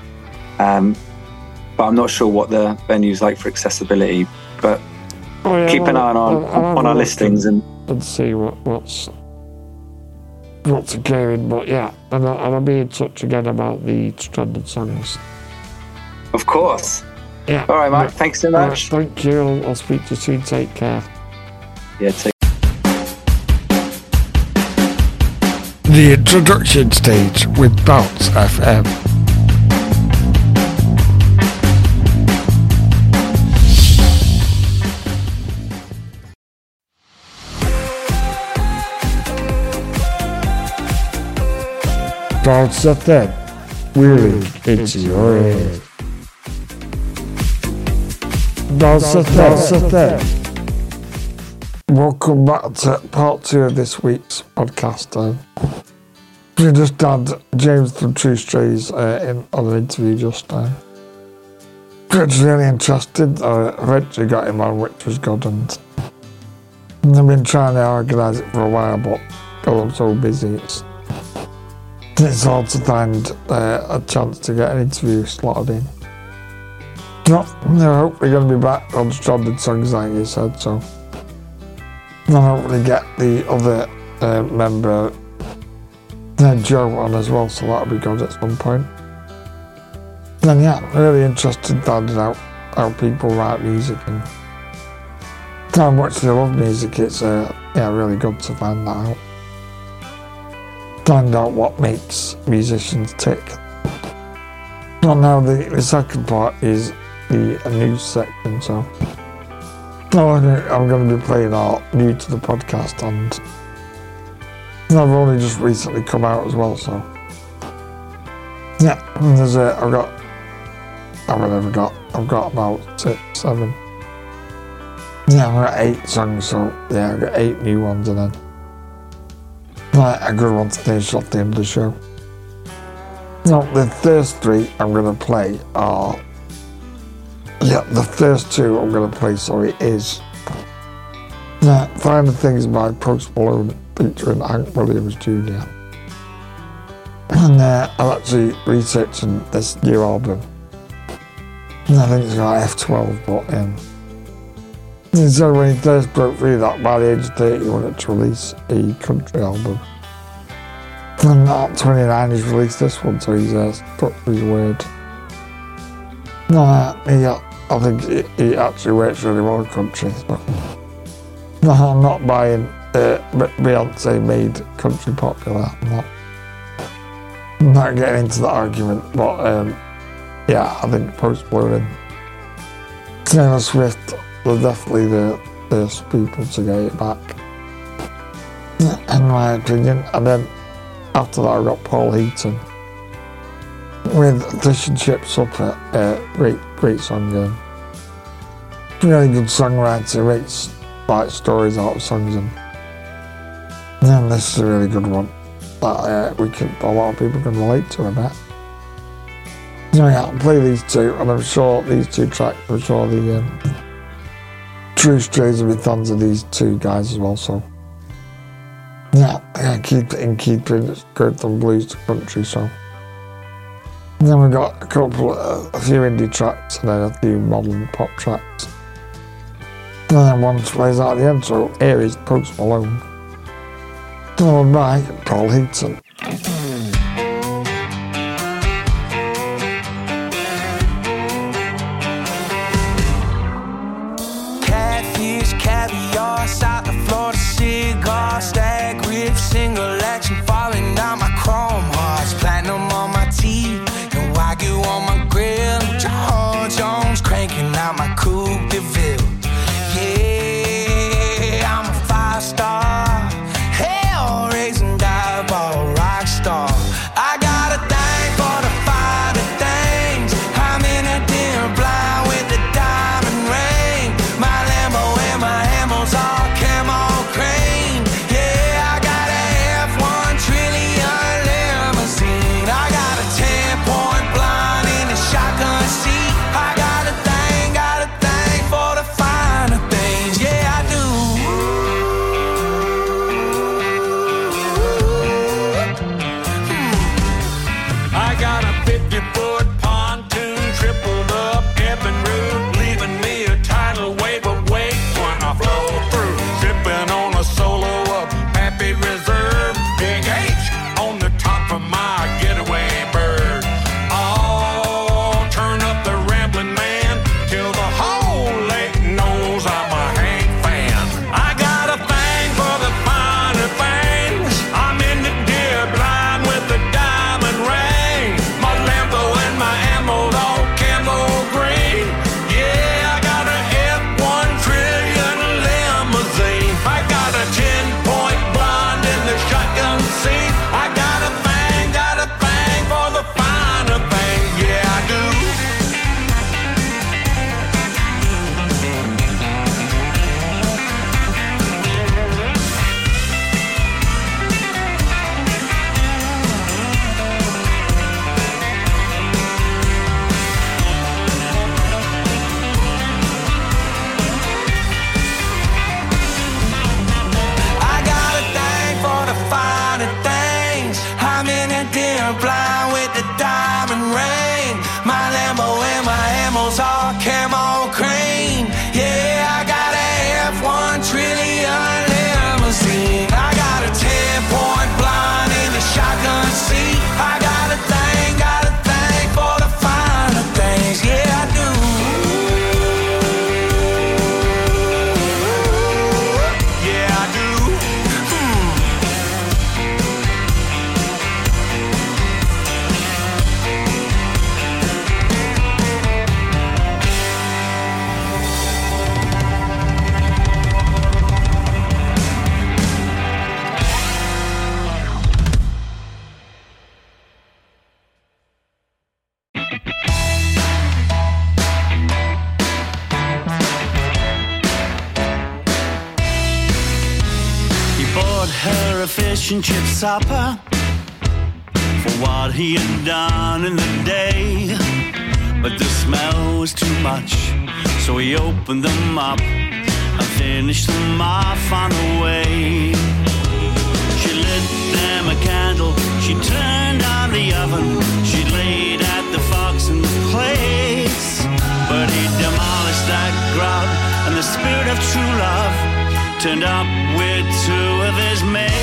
but I'm not sure what the venue's like for accessibility. But keep an eye on our listings and see what's occurring. But yeah, and I'll be in touch again about the Stranded songs. Of course. Yeah. All right, Mike. Thanks so much. Thank you. I'll speak to you soon. Take care. Yeah. Take. The introduction stage with Bounce FM. Bounce FM, wheeling into your head. Bounce FM. Welcome back to part 2 of this week's podcast. We just had James from True Strays on an interview just now. Which was really interesting. I eventually got him on, which was good. And And I've been trying to organise it for a while, but because I'm so busy, it's hard to find a chance to get an interview slotted in. No, I hope we're going to be back on Stranded Songs like you said, so and hopefully get the other member, Joe, on as well, so that'll be good at some point. And yeah, I'm really interested in finding out how people write music and how much they love music. It's really good to find that out. Find out what makes musicians tick. Well, now the second part is the news section, so I'm going to be playing our new to the podcast, and I've only just recently come out as well, so yeah, there's I've got about 6, 7. Yeah, I've got 8 songs, so yeah, I've got 8 new ones, and then a good one to finish off the end of the show. Now, the first 3 I'm going to play are... Yeah, the first 2 I'm going to play, is Finer Things by Post Malone featuring Hank Williams Jr. And I'm actually researching this new album. And I think it's got F12, but so when he first broke through that, by the age of 30, he wanted to release a country album. And at 29, he's released this one, so he's stuck to his word. I think he actually works really well in country. But I'm not buying Beyonce made country popular. I'm not getting into that argument, but I think Post Malone and Taylor Swift were definitely the first people to get it back, in my opinion. And then after that, I got Paul Heaton with Fish and Chips Up it. Great song. Really good songwriter, writes like stories out of songs, and this is a really good one that a lot of people can relate to, I bet. So yeah, I'll play these 2, and I'm sure these 2 tracks, the True Strays will be fans of these 2 guys as well, so keeping good from blues to country, so. And then we've got a few indie tracks, and then a few modern pop tracks. And then one plays out at the end, so here is Post Malone, followed by Paul Heaton. Catfish, caviar, South of Florida cigar, stag rib, single action, falling down my chrome hearts, platinum on my teeth, and Wagyu on my grill, John Jones cranking out my Coupe de Ville. Yeah, I'm a 5-star, hell raising dive, alright. camel crane. Yeah, I got a F1 trillion limousine. I got a 10-point blind in the shotgun seat. I got a thing for the finer things. Yeah, I do. Yeah, I do. Her a fish and chip supper for what he had done in the day, but the smell was too much, so he opened them up and finished them off on the way. She lit them a candle, she turned on the oven, she laid at the fox in the place, but he demolished that grub, and the spirit of true love turned up with two of his mates.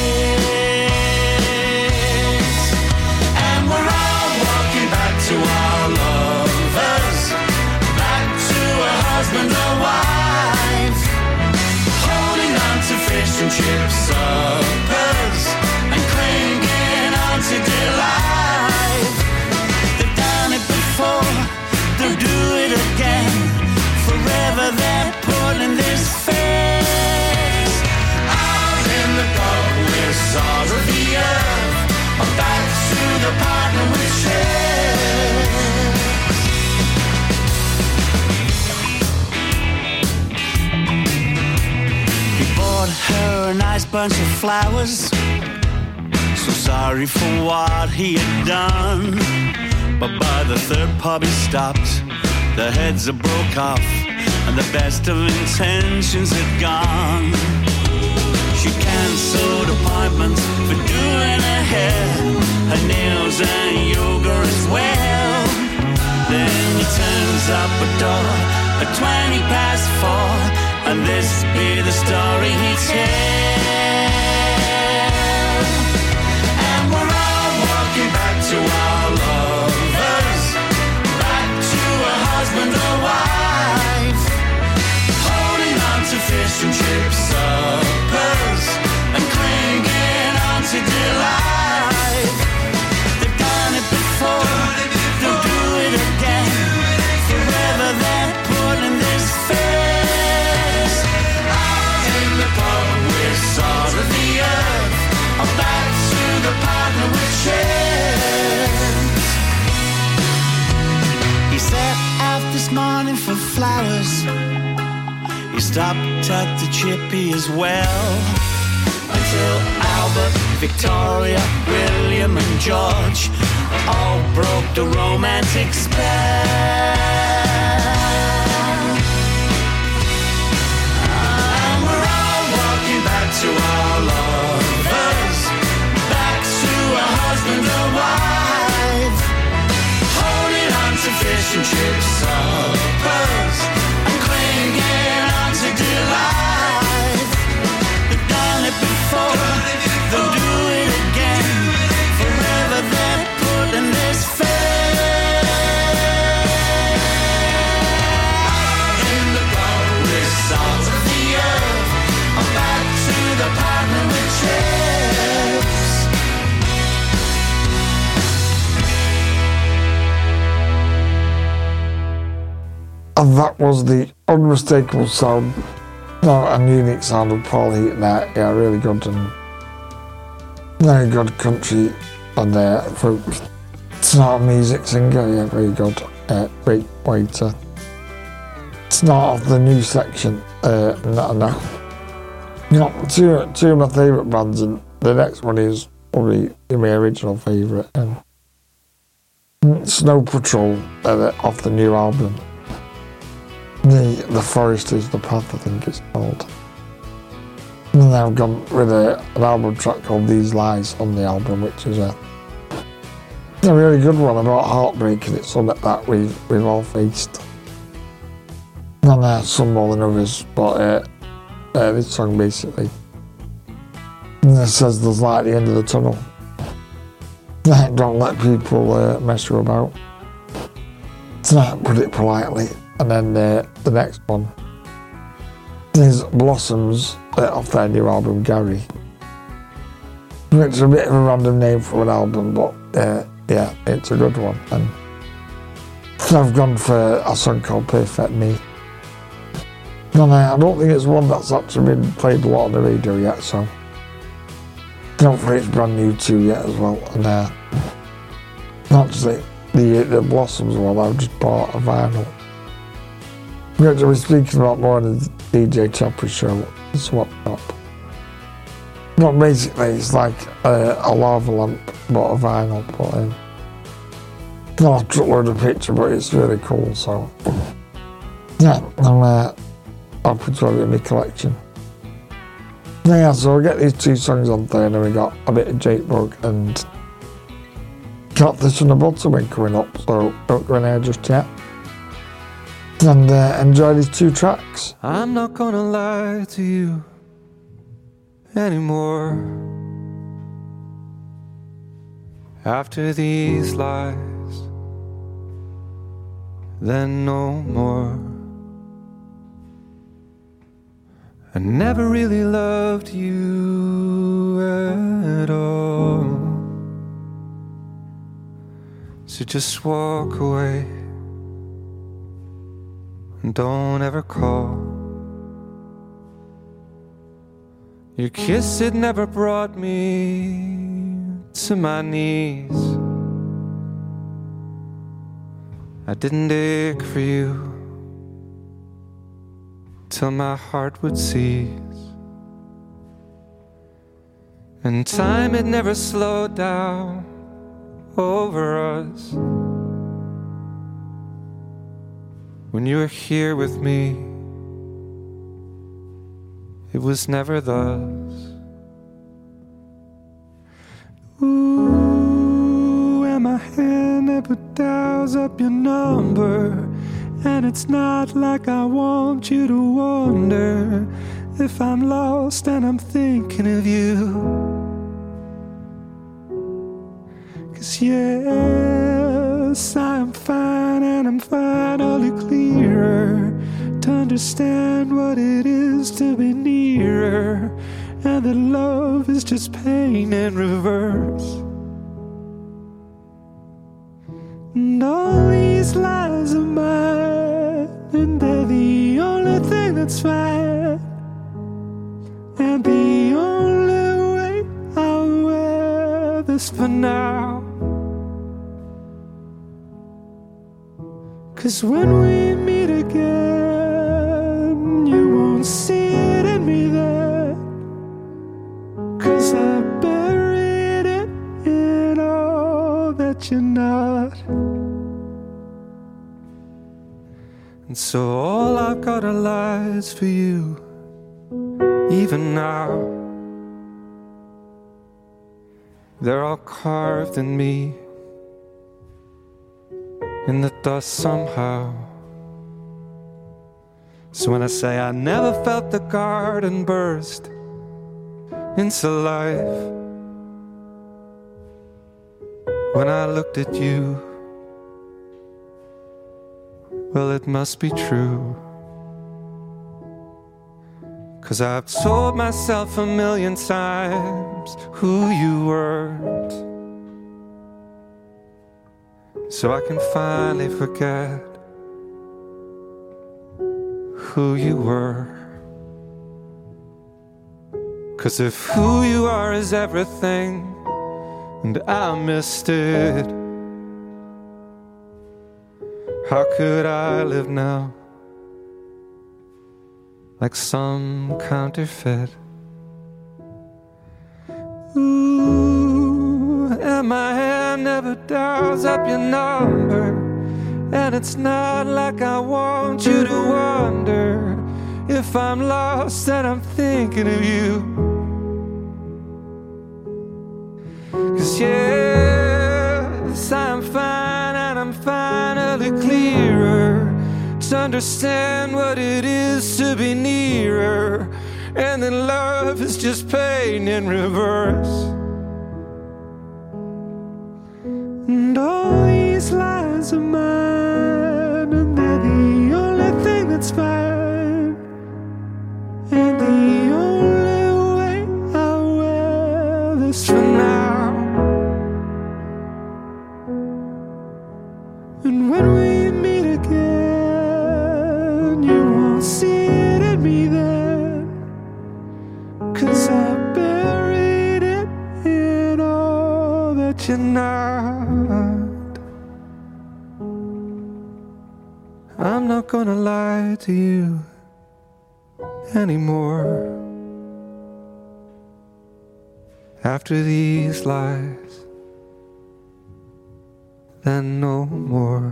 And we're all walking back to our lovers, back to a husband or wife, holding on to fish and chip suppers and clinging on to dear life. They've done it before, they'll do it again, forever they're pulling this face. Salt of the earth, or back to the partner we shared. He bought her a nice bunch of flowers, so sorry for what he had done. But by the third pub he stopped, the heads are broke off, and the best of intentions had gone. She cancelled appointments for doing her hair, her nails and yoga as well. Then he turns up a door at 4:20, and this be the story he tells. And we're all walking back to our lovers, back to a husband or wife, holding on to fish and chip suppers and clinging on to dear life. They've done it before, they'll do it again, forever they're pulling this face. Out in the pub with salt of the earth, or back to the partner with shares. He set out this morning for flowers, he stopped at the Chippy as well, until Albert, Victoria, William and George all broke the romantic spell. And we're all walking back to our lovers, back to a husband or wife, holding on to fish and chip suppers and clinging on to dear life. They've done it before, they'll do it again, forever they're putting this face. In the pub with salt of the earth, or back to the partner with chips. And that was the unmistakable sound, and unique sound of Paul Heaton there. Yeah, really good and very good country and folk sort of music singer. Yeah, very good. Great way to start off the new section. No. Two of my favourite bands, and the next one is probably my original favourite. Snow Patrol off the new album. The Forest is the Path, I think it's called. And then I've gone with an album track called These Lies on the album, which is a really good one about heartbreak, and it's something that we've all faced. And some more than others, but this song basically it says there's light at the end of the tunnel. Don't let people mess you about. Put it politely. And then the next one is Blossoms off their new album Gary. It's a bit of a random name for an album, but yeah, it's a good one. And so I've gone for a song called Perfect Me. And I don't think it's one that's actually been played a lot on the radio yet, so hopefully it's brand new too yet as well. And actually, the Blossoms one, I've just bought a vinyl. We're going to be speaking about more on the DJ Chopper show, Swap Top. But basically, it's like a lava lamp, but a vinyl. But I'll upload a picture, but it's really cool, so yeah, I'm happy to have it in my collection. Yeah, so we'll get these two songs on there, and then we got a bit of Jake Bug and Catfish and the Bottoming coming up, so don't go in there just yet. And enjoy these two tracks. I'm not gonna lie to you anymore. After these lies, then no more. I never really loved you at all. So just walk away and don't ever call. Your kiss had never brought me to my knees. I didn't ache for you till my heart would cease. And time had never slowed down over us. When you were here with me, it was never thus. Ooh, and my hand never dials up your number. And it's not like I want you to wonder if I'm lost and I'm thinking of you. 'Cause yes, I'm fine and I'm finally clearer to understand what it is to be nearer, and that love is just pain in reverse. And all these lies are mine, and they're the only thing that's fine, and the only way I'll wear this for now. 'Cause when we meet again, you won't see it in me then, 'cause I buried it in all that you're not. And so all I've got are lies for you, even now. They're all carved in me, in the dust somehow. So when I say I never felt the garden burst into life, when I looked at you, well, it must be true. 'Cause I've told myself a million times who you weren't, so I can finally forget who you were. 'Cause if who you are is everything and I missed it, how could I live now like some counterfeit? Ooh, and my hand never dials up your number, and it's not like I want you to wonder if I'm lost and I'm thinking of you. 'Cause yes, I'm fine and I'm finally clearer just understand what it is to be nearer, and then love is just pain in reverse. And all these lies are mine, and they're the only thing that's fine, and the only way I'll wear this for now. And when we meet again, you won't see it in me then, 'cause I buried it in all that you're not. I'm not gonna lie to you anymore. After these lies, then no more.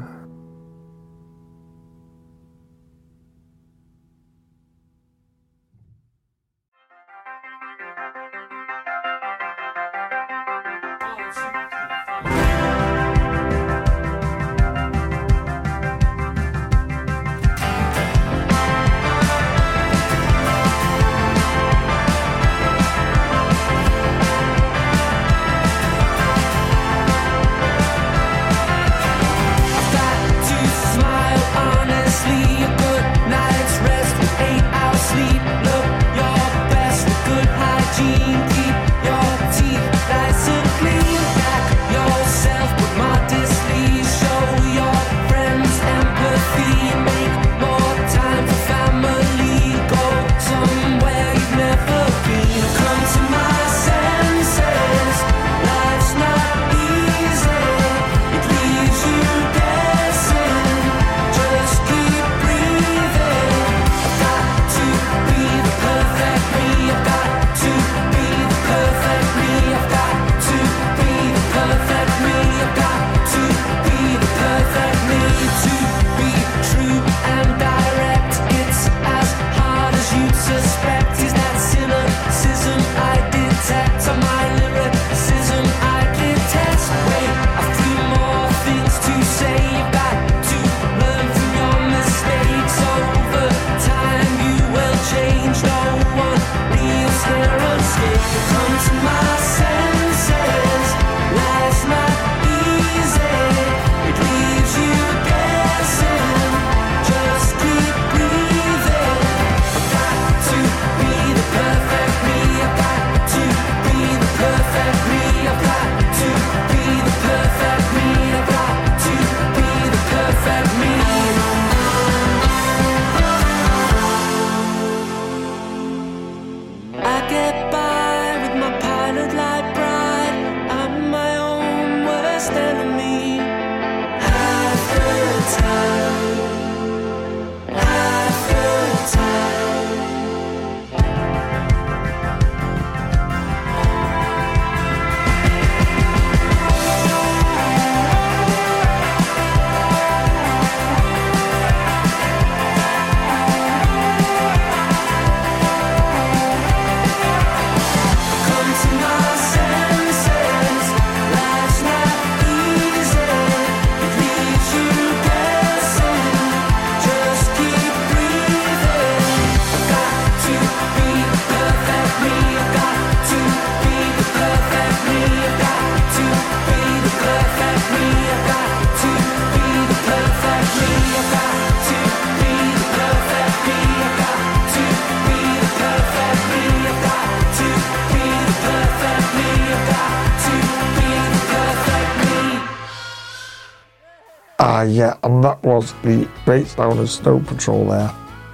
Yeah, and that was the breakdown of Snow Patrol there.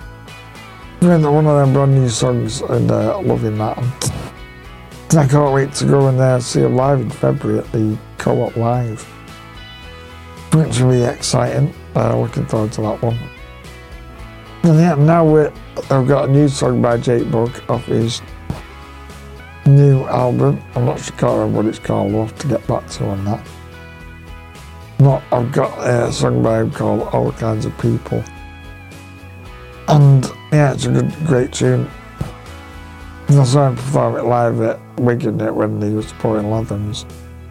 One of them brand new songs, and loving that. And I can't wait to go in there and see them live in February at the Co-op Live, which will be exciting. Looking forward to that one. And yeah, now I've got a new song by Jake Bugg off his new album. I'm not sure, can't remember what it's called. I'll have to get back to you on that. I've got a song by him called All Kinds of People, and yeah, it's a great tune. And I saw him perform it live at Wigan when he was supporting Lathams.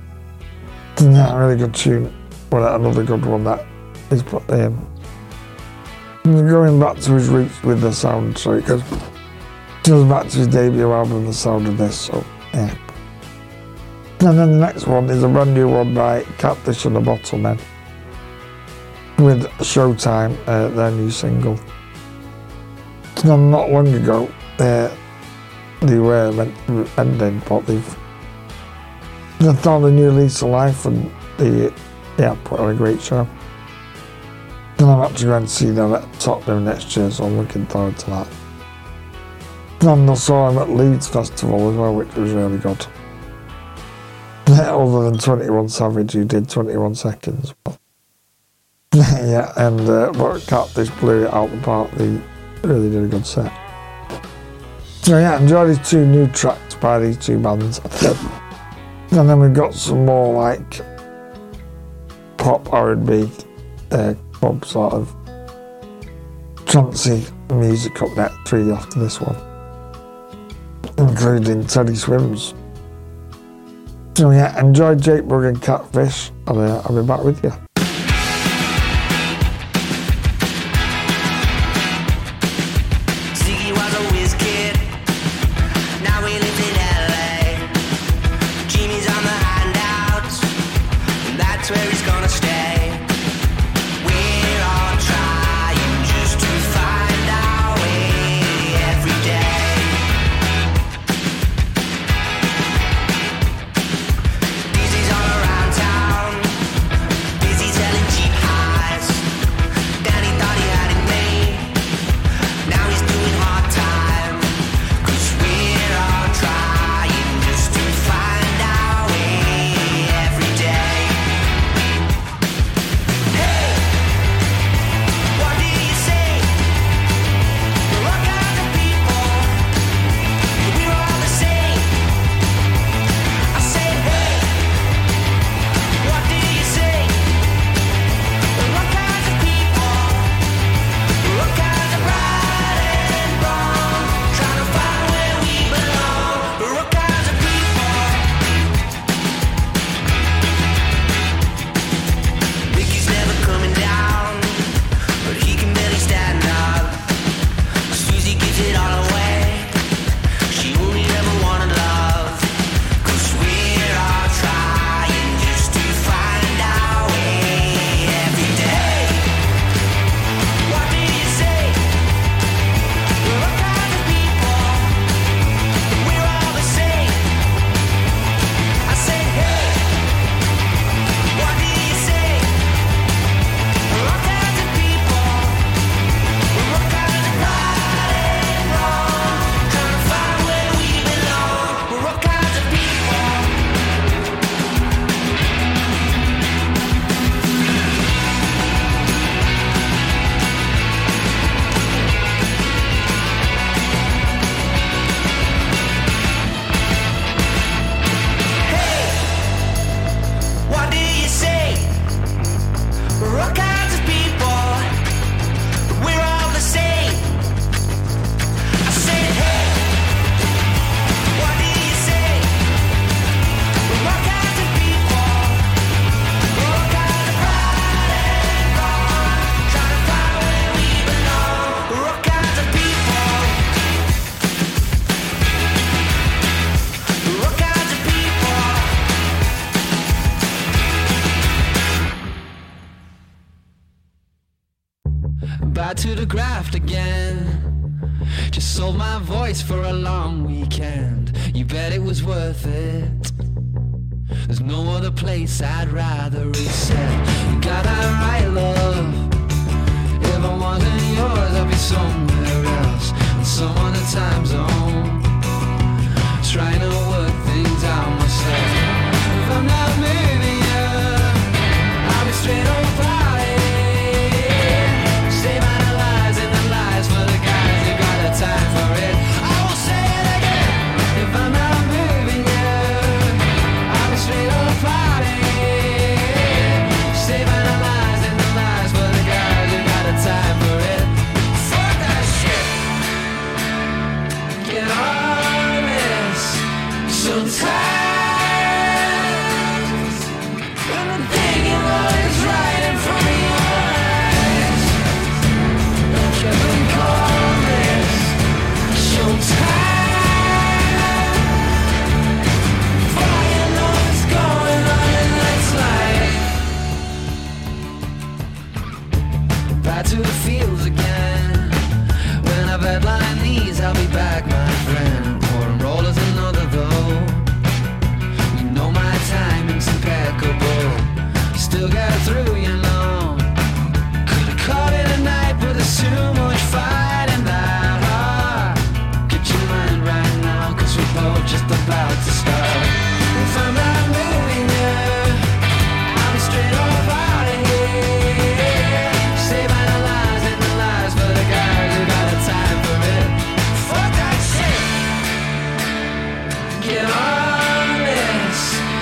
And yeah, a really good tune. Well, another good one that is going back to his roots with the sound, so it goes back to his debut album, The Sound of This, so yeah. And then the next one is a brand new one by Catfish and the Bottlemen with Showtime, their new single. And not long ago, they were meant to be ending, but they've found a new lease of life and they put on a great show. And I'm actually going to see them at Tottenham next year, so I'm looking forward to that. And I saw him at Leeds Festival as well, which was really good. Other than 21 Savage, who did 21 Seconds. But but Catfish blew it out the park. They really did a good set. So enjoy these two new tracks by these two bands. And then we've got some more like pop R&B, pop sort of trancey music up next, 3 after this one, including Teddy Swims. So enjoy Jake Bugg and Catfish, and I'll be back with you. Ziggy was a whiz kid, now he lives in LA. Jimmy's on the handouts, and that's where he's gonna stay. We're all trying just to find our way every day. Dizzy's all around town, Dizzy telling cheap highs. Danny thought he had it made, now he's doing hard time. 'Cause we're all trying just to find our way every day. Hey, what do you say? We're all kinds of people, but we're all the same. I said, hey, what do you say? We're all kinds of people, we're all kinds of right and wrong, trying to find where we belong. We're all kinds of people. Ricky's never coming down, but he can barely stand up. Susie gives it all away, she only ever wanted love. 'Cause we're all trying just to find our way every day. What do you say? We're all kinds of people, but we're all the same. I said, hey, what do you say? We're all kinds of people, we're all kinds of right and wrong, trying to find where we belong. We're all kinds of people. Hey, what do you say? We're all kinds of people, but we're all the same. I said, hey, what do you say? We're all kinds of people, we're all kinds of right and wrong, trying to find where we belong. We're all kinds of people, we're all kinds of people. Back to the graft again. Just sold my voice for a long weekend. You bet it was worth it. There's no other place I'd rather reset. You got that right, love. If I wasn't yours, I'd be somewhere else, in some other time zone, trying to work things out myself. If I'm not moving you, I'll be straight on party. Save analyzing the lies for the guys who got the time for it. I will say it again. If I'm not moving you, I'll be straight on party. Save analyzing the lies out to the fields again. When I've headline these, I'll be back, my friend. Pouring rollers another though. You know my timing's impeccable. Still got through, you know. Could've called it a night, but there's too much fighting that hard. Get your mind right now, cause we're both just about to start. If I'm not moving you, I'll be straight off out of here. Saving the lies and the lies for the guys who got the time for it. Fuck that shit. Get on this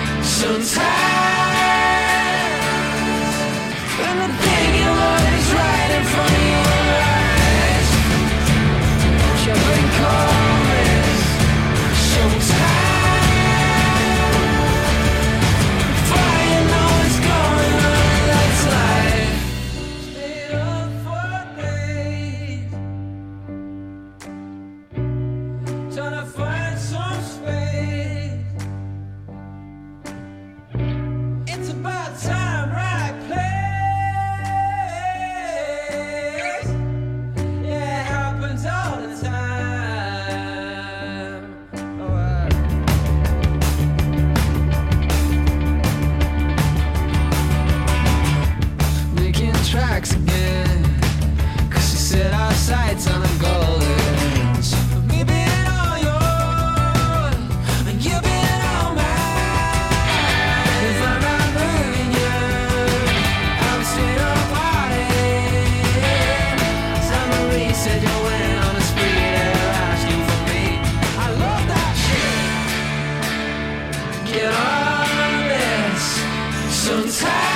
sometimes. And the thing you want is right in front of your eyes. Don't you blink on this sometimes. Fire know what's going on, that's life. Stay up for days, trying to find some space. It's about time, right place. Yeah, it happens all the time. Oh, making tracks again, cause she set our sights on the goldens. Me being all yours, and you being all mine. If I'm not moving you, I'll be straight up out of here. Sam Marie said you went on a spree there asking for me. I love that shit. Get on this sometimes.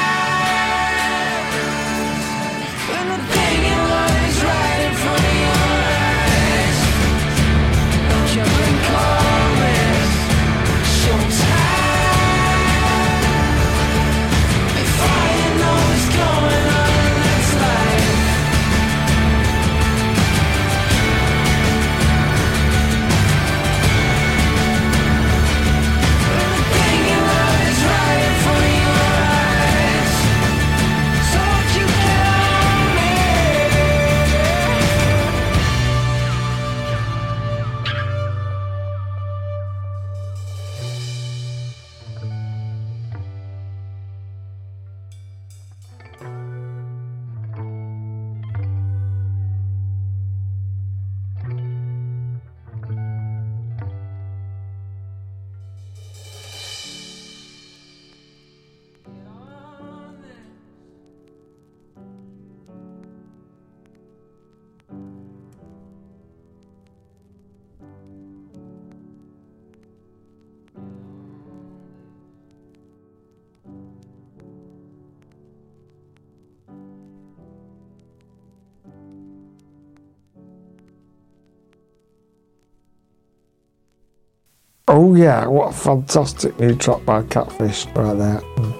When the thing you want is right in front of your eyes. Don't you blink on this sometimes. Before you know what's going on, that's life. When the thing you want is right in front of your eyes. So won't you get on me? Oh yeah, what a fantastic new track by Catfish right there.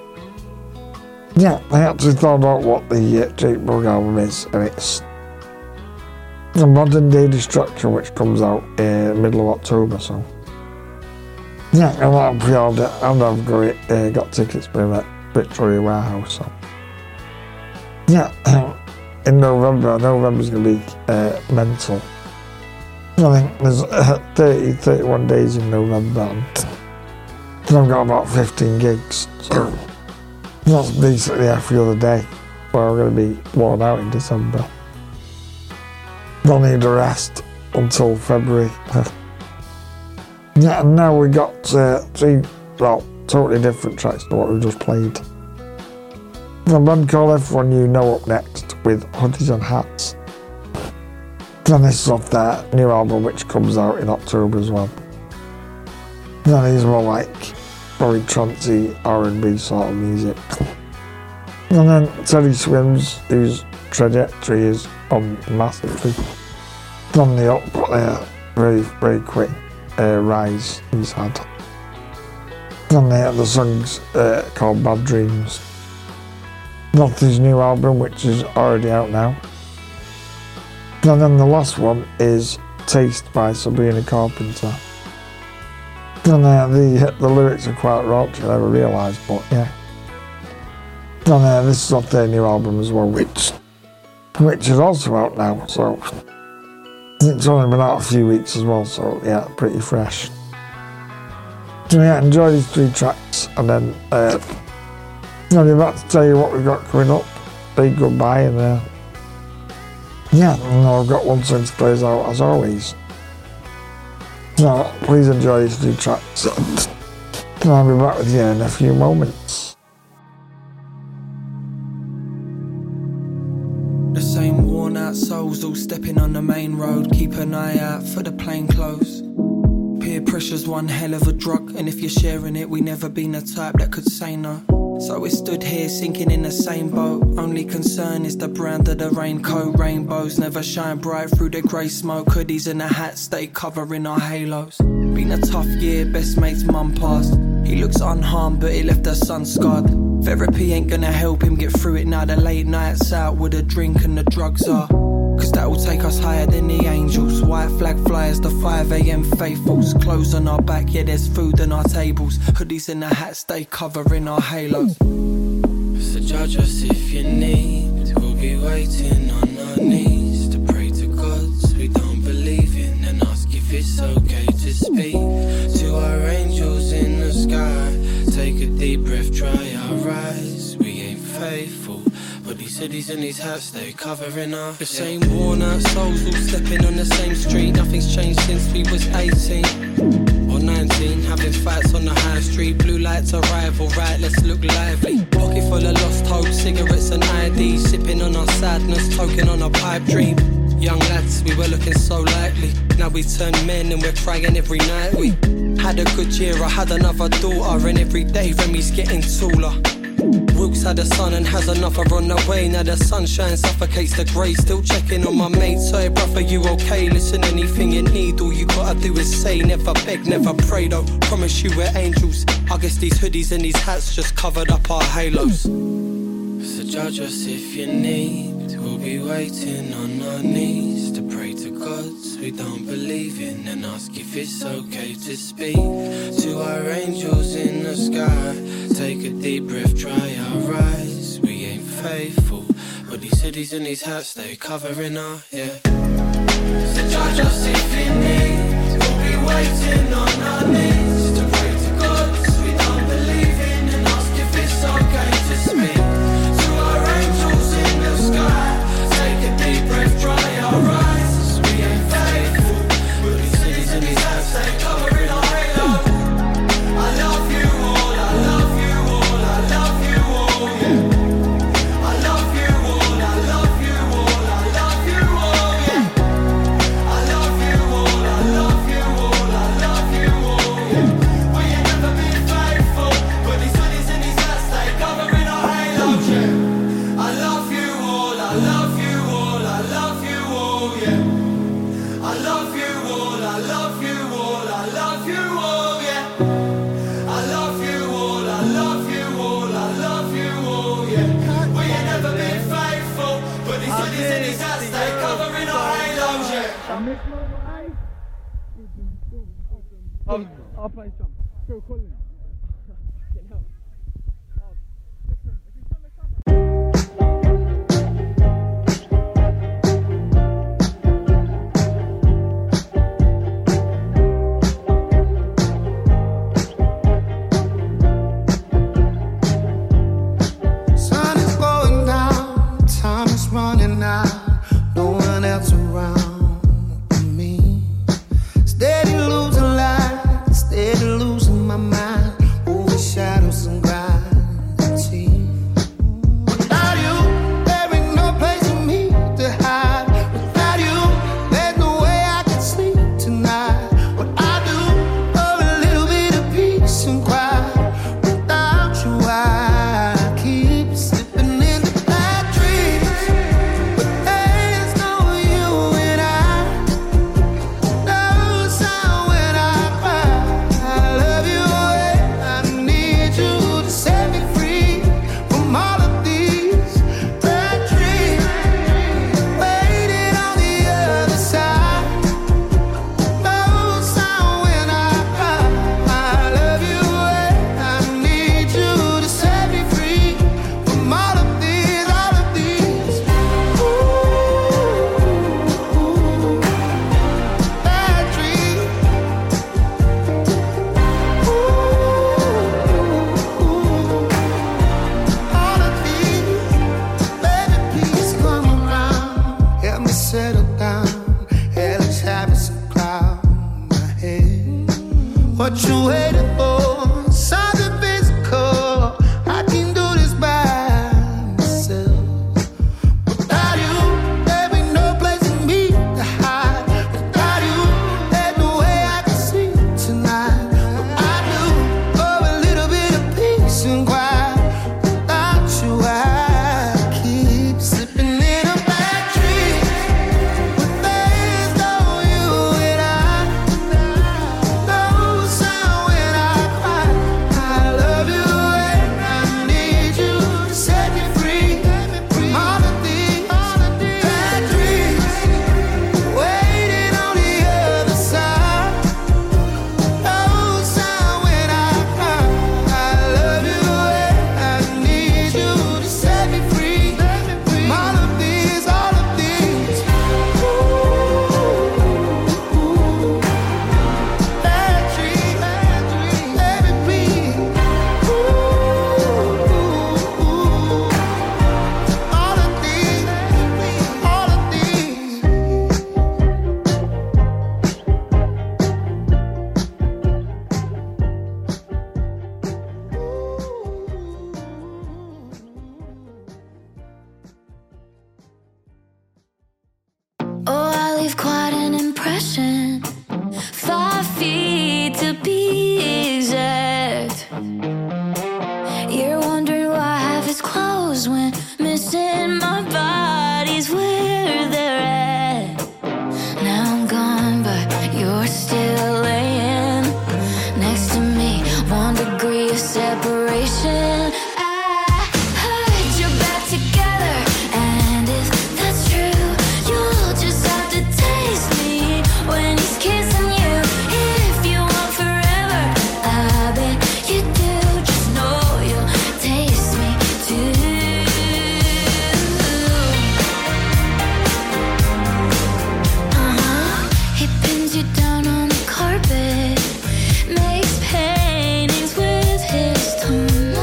Yeah, I actually thought out what the Jake Bugg album is, and it's the Modern Day Destruction, which comes out middle of October, so yeah, and I'm pre-ordered and I've got tickets for it at Victoria Warehouse, so yeah, in November's going to be mental. I think there's 31 days in November, and I've got about 15 gigs, so that's basically every other day, where I'm going to be worn out in December. I'll need a rest until February. Yeah, and now we got three, totally different tracks to what we just played. A band called Everyone You Know up next with Hoodies and Hats. And this is off their new album, which comes out in October as well. And these more like very trancey R&B sort of music. And then Teddy Swims, whose trajectory is on massively on the up, but very, very quick rise he's had. And the song's called Bad Dreams. Not his new album, which is already out now. And then the last one is Taste by Sabrina Carpenter. And the lyrics are quite raunchy, I never realised, but yeah. And this is off their new album as well, which which is also out now. So it's only been out a few weeks as well. So yeah, pretty fresh. So yeah, enjoy these 3 tracks, and then I'll be about to tell you what we've got coming up. Big goodbye, and yeah, I've got one song to play us out as always. So please enjoy these 3 tracks, and I'll be back with you in a few moments. The same worn out souls all stepping on the main road. Keep an eye out for the plain clothes. Peer pressure's one hell of a drug, and if you're sharing it, we never been the type that could say no. So we stood here sinking in the same boat. Only concern is the brand of the raincoat. Rainbows never shine bright through the grey smoke. Hoodies and a hat stay covering our halos. Been a tough year, best mate's mum passed. He looks unharmed but he left her son scarred. Therapy ain't gonna help him get through it now. The late nights out with the drink and the drugs are. Cause that will take us higher than the angels. White flag flyers, the 5 a.m. faithfuls. Clothes on our back, yeah, there's food on our tables. Hoodies and a hat stay covering our halos. So judge us if you need. We'll be waiting on our knees to pray to gods we don't believe in, and ask if it's okay to speak to our angels in the sky. Take a deep breath, dry our eyes. We ain't faithful, but these hoodies and these hats, they covering our. The same worn out souls all stepping on the same street. Nothing's changed since we was 18 or 19. Having fights on the high street. Blue lights arrival, right, let's look lively. Pocket full of lost hope, cigarettes and IDs. Sipping on our sadness, toking on a pipe dream. Young lads, we were looking so likely. Now we turn men and we're crying every night. We had a good year, I had another daughter, and every day Remy's getting taller. Wilkes had a son and has another on the way. Now the sunshine suffocates the grey. Still checking on my mates. Hey brother, you okay? Listen, anything you need, all you gotta do is say. Never beg, never pray though. Promise you we're angels. I guess these hoodies and these hats just covered up our halos. So judge us if you need. We'll be waiting on our knees to pray to gods we don't believe in, and ask if it's okay to speak to our angels in the sky. Take a deep breath, dry our eyes. We ain't faithful, but these hoodies and these hats, they covering our, yeah. So judge us if you need. We'll be waiting on our knees to pray to gods we don't believe in, and ask if it's okay to speak to our angels in the sky. Take a deep breath, dry our eyes. We ain't faithful, but these cities and these hats, they covering our halo. I love you all, I love you all, I love you all, yeah. I love you all, I love you all, I love you all, yeah. I love you all, I love you all, I love you all, yeah. We ain't never been faithful, but these cities and these hats, they covering our halos, yeah. I love you all, I love you all, I love you all, yeah. I love you all, I love you all, I love you all, yeah. I love you all, I love you all, I love you all, yeah. We ain't never been faithful, but these hoodies and these hats, they covering our halos, yeah. I'll play some. Phil Collins. Sun is going down, time is running out, no one else around but me. Steady losing light, steady losing my mind, over shadows and gravity. Without you, there ain't no place for me to hide. Without you, there's no way I can sleep tonight. What I do for a little bit of peace and quiet. Without you, I keep slipping into bad dreams. But leave quite an impression. 5 feet to be exact. You're wondering why I have his clothes when missing my body's where they're at. Now I'm gone, but you're still laying next to me. 1 degree of separation. I heard you're back together, and if that's true, you'll just have to taste me when he's kissing you. If you want forever, I bet you do. Just know you'll taste me too. He pins you down on the carpet, makes paintings with his tongue.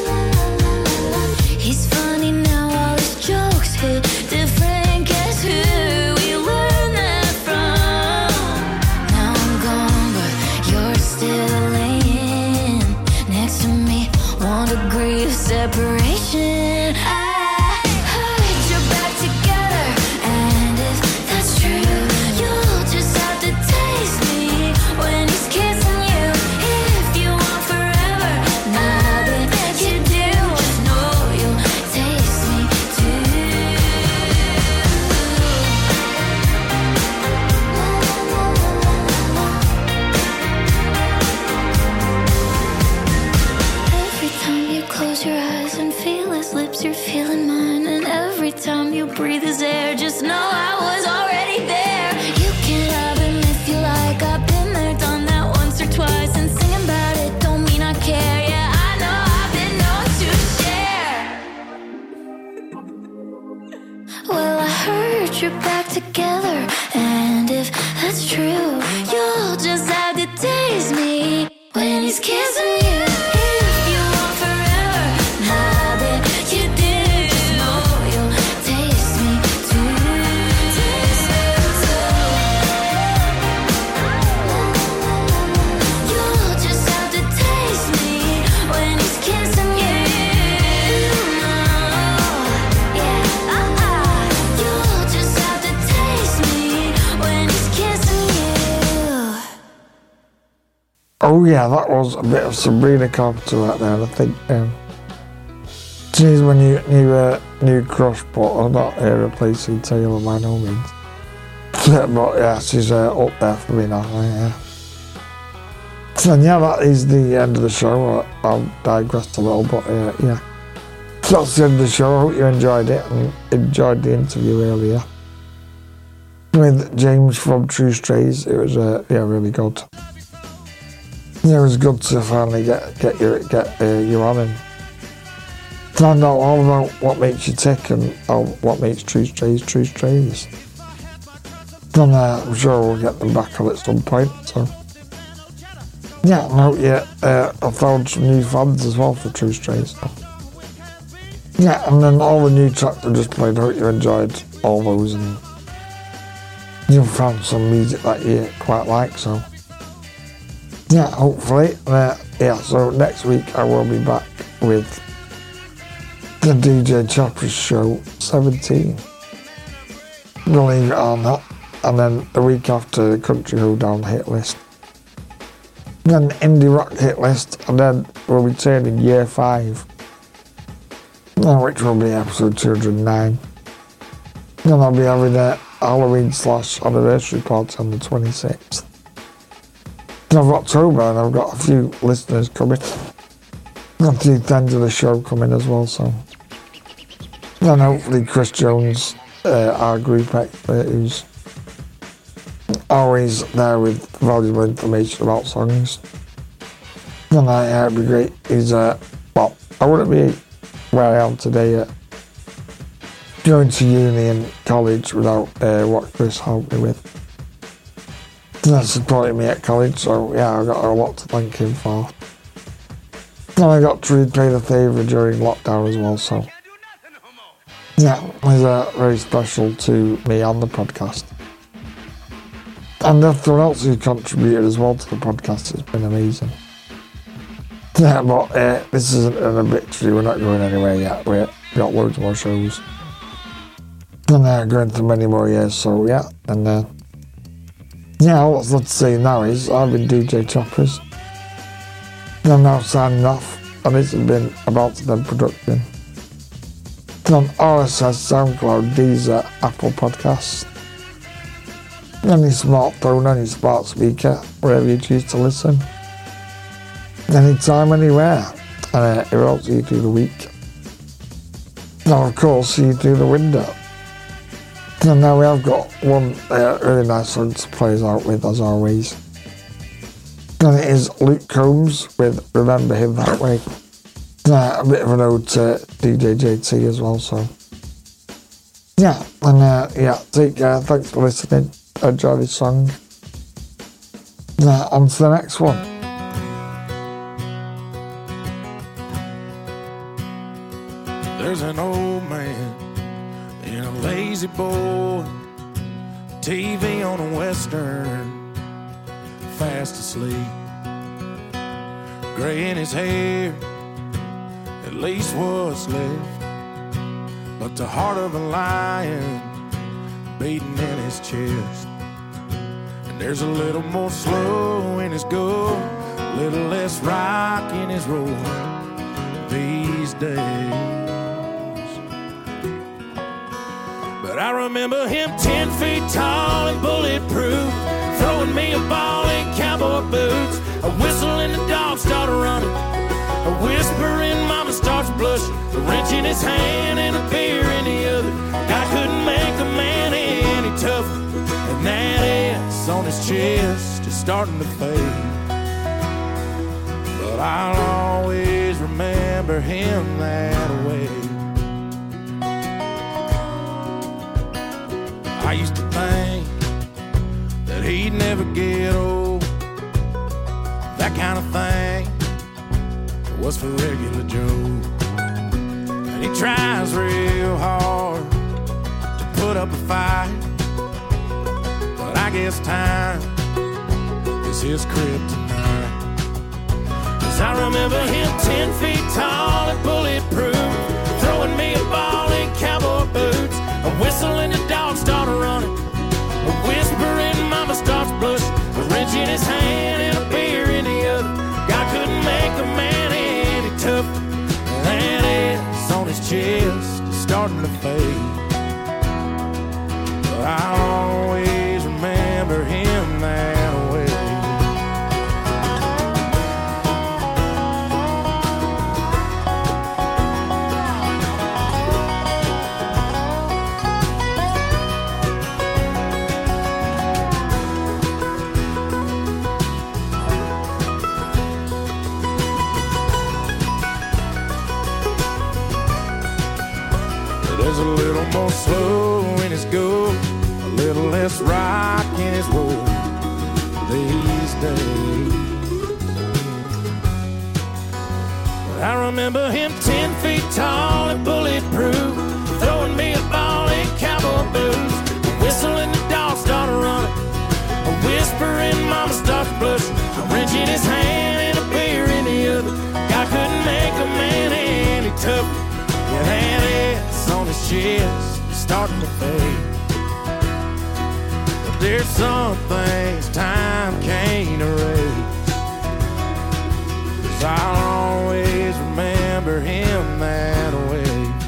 He's funny now, all his jokes hit different. Guess who we learned that from? Now I'm gone, but you're still laying next to me. 1 degree of separation. I heard you're back together, and if that's true, you'll just have to taste me when he's kissing you. If you want forever, I bet you do. Just know you'll taste me too. Every time you close your eyes and feel his lips, you're feeling mine. And every time you breathe his air, just know I was already there. You can have him if you like. I've been there, done that once or twice. And singing about it don't mean I care. Yeah, I know I've been known to share. Well, I heard you're back together, and if that's true, you'll just have to taste me when he's kissing you. If you want forever, I bet you do. Just know you'll taste me too. Taste me too. You'll just have to taste me when he's kissing you. Yeah, you'll just have to taste me when he's kissing you. Oh yeah, that was a bit of Sabrina Carpenter right there. And I think she's my new crush, but I'm not replacing Taylor by no means. But yeah, she's up there for me now. Yeah. So yeah, that is the end of the show. I'll digress a little, but yeah. So that's the end of the show. I hope you enjoyed it and enjoyed the interview earlier with James from True Strays. It was really good. Yeah, it was good to finally get you on and find out all about what makes you tick and what makes True Strays. And I'm sure we'll get them back on at some point. So yeah, I hope I found some new fans as well for True Strays. So. Yeah, and then all the new tracks I just played. I hope you enjoyed all those and you found some music that you quite like. So. Yeah, hopefully. So next week I will be back with the DJ Choppers Show 17. Believe it or not. And then the week after, the Country Hoedown hit list. Then Indie Rock hit list. And then we'll be turning year 5. Which will be episode 209. Then I'll be having a Halloween/anniversary party on the 26th. Of October, and I've got a few listeners coming. Got a few fans of the show coming as well, so. And hopefully Chris Jones, our group expert, who's always there with valuable information about songs. And it'd be great. He's, I wouldn't be where I am today going to uni and college without what Chris helped me with. That supported me at college, so yeah, I got a lot to thank him for. And I got to repay the favour during lockdown as well, so yeah, it was very special to me on the podcast. And everyone else who contributed as well to the podcast has been amazing. Yeah, but this isn't an obituary, we're not going anywhere yet, we've got loads more shows. And going through many more years, so yeah, and Yeah, what's love to see now is I've been DJ Choppers. I'm now signing off, and this has been About to Dead production. It's on RSS, SoundCloud, Deezer, Apple Podcasts, any smartphone, any smart speaker, wherever you choose to listen. Anytime, anywhere. And it will see you through the week. Now, of course, see you through the window. And now we have got one really nice song to play us out with, as always. And it is Luke Combs with Remember Him That Way. A bit of an ode to DJ JT as well, so. Yeah, and take care. Thanks for listening. Enjoy this song. On to the next one. There's an old man in a lazy boy, TV on a western, fast asleep, gray in his hair, at least what's left, but the heart of a lion beating in his chest. And there's a little more slow in his go, a little less rock in his roll these days. But I remember him 10 feet tall and bulletproof, throwing me a ball in cowboy boots. A whistle and the dog started running, a whisper and mama starts blushing, a wrench in his hand and a beer in the other. God couldn't make a man any tougher, and that S on his chest is starting to fade. But I'll always remember him that way. I used to think that he'd never get old. That kind of thing was for regular Joe. And he tries real hard to put up a fight, but I guess time is his kryptonite. 'Cause I remember him 10 feet tall and bulletproof, throwing me a ball in cowboy boots. A whistle and the dog started running, a whisper and mama starts blushing, a wrench in his hand and a beer in the other. God couldn't make a man any tougher, that S on his chest is starting to fade. But I'll always remember him that way. There's a little more slow in his go, a little less rock in his roll these days. But I remember him 10 feet tall and bulletproof, throwing me a ball in cowboy boots. A whistle and the dog started running, a whisper and mama starts blushing, a wrench in his hand and a beer in the other. God couldn't make a man any tougher, yeah, that S on his chest is starting to fade. But there's some things time can't erase, 'cause I'll always remember him that way.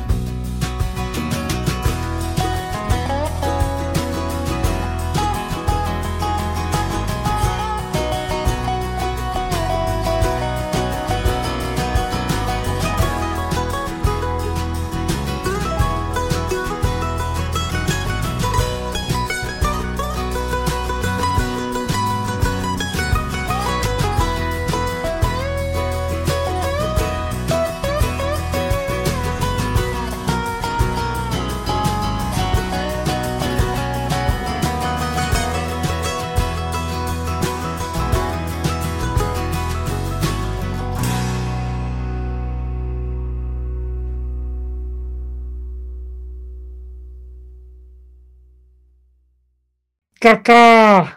Caca!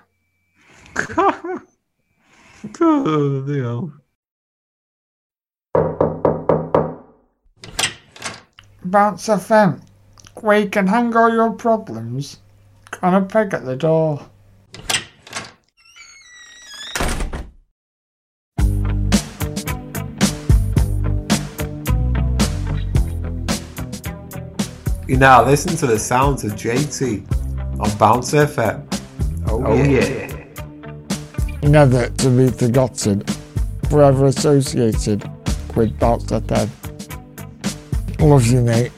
Oh, Dios. Bounce FM, where you can hang all your problems on a peg at the door. You now listen to the sounds of JT on Bounce FM. Oh yeah. Never to be forgotten, forever associated with Bounce FM. Love you, mate.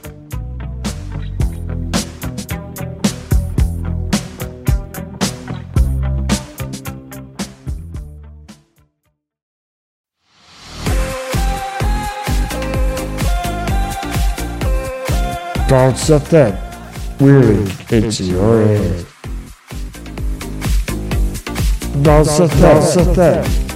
Bounce FM, really into your head. Bounce FM.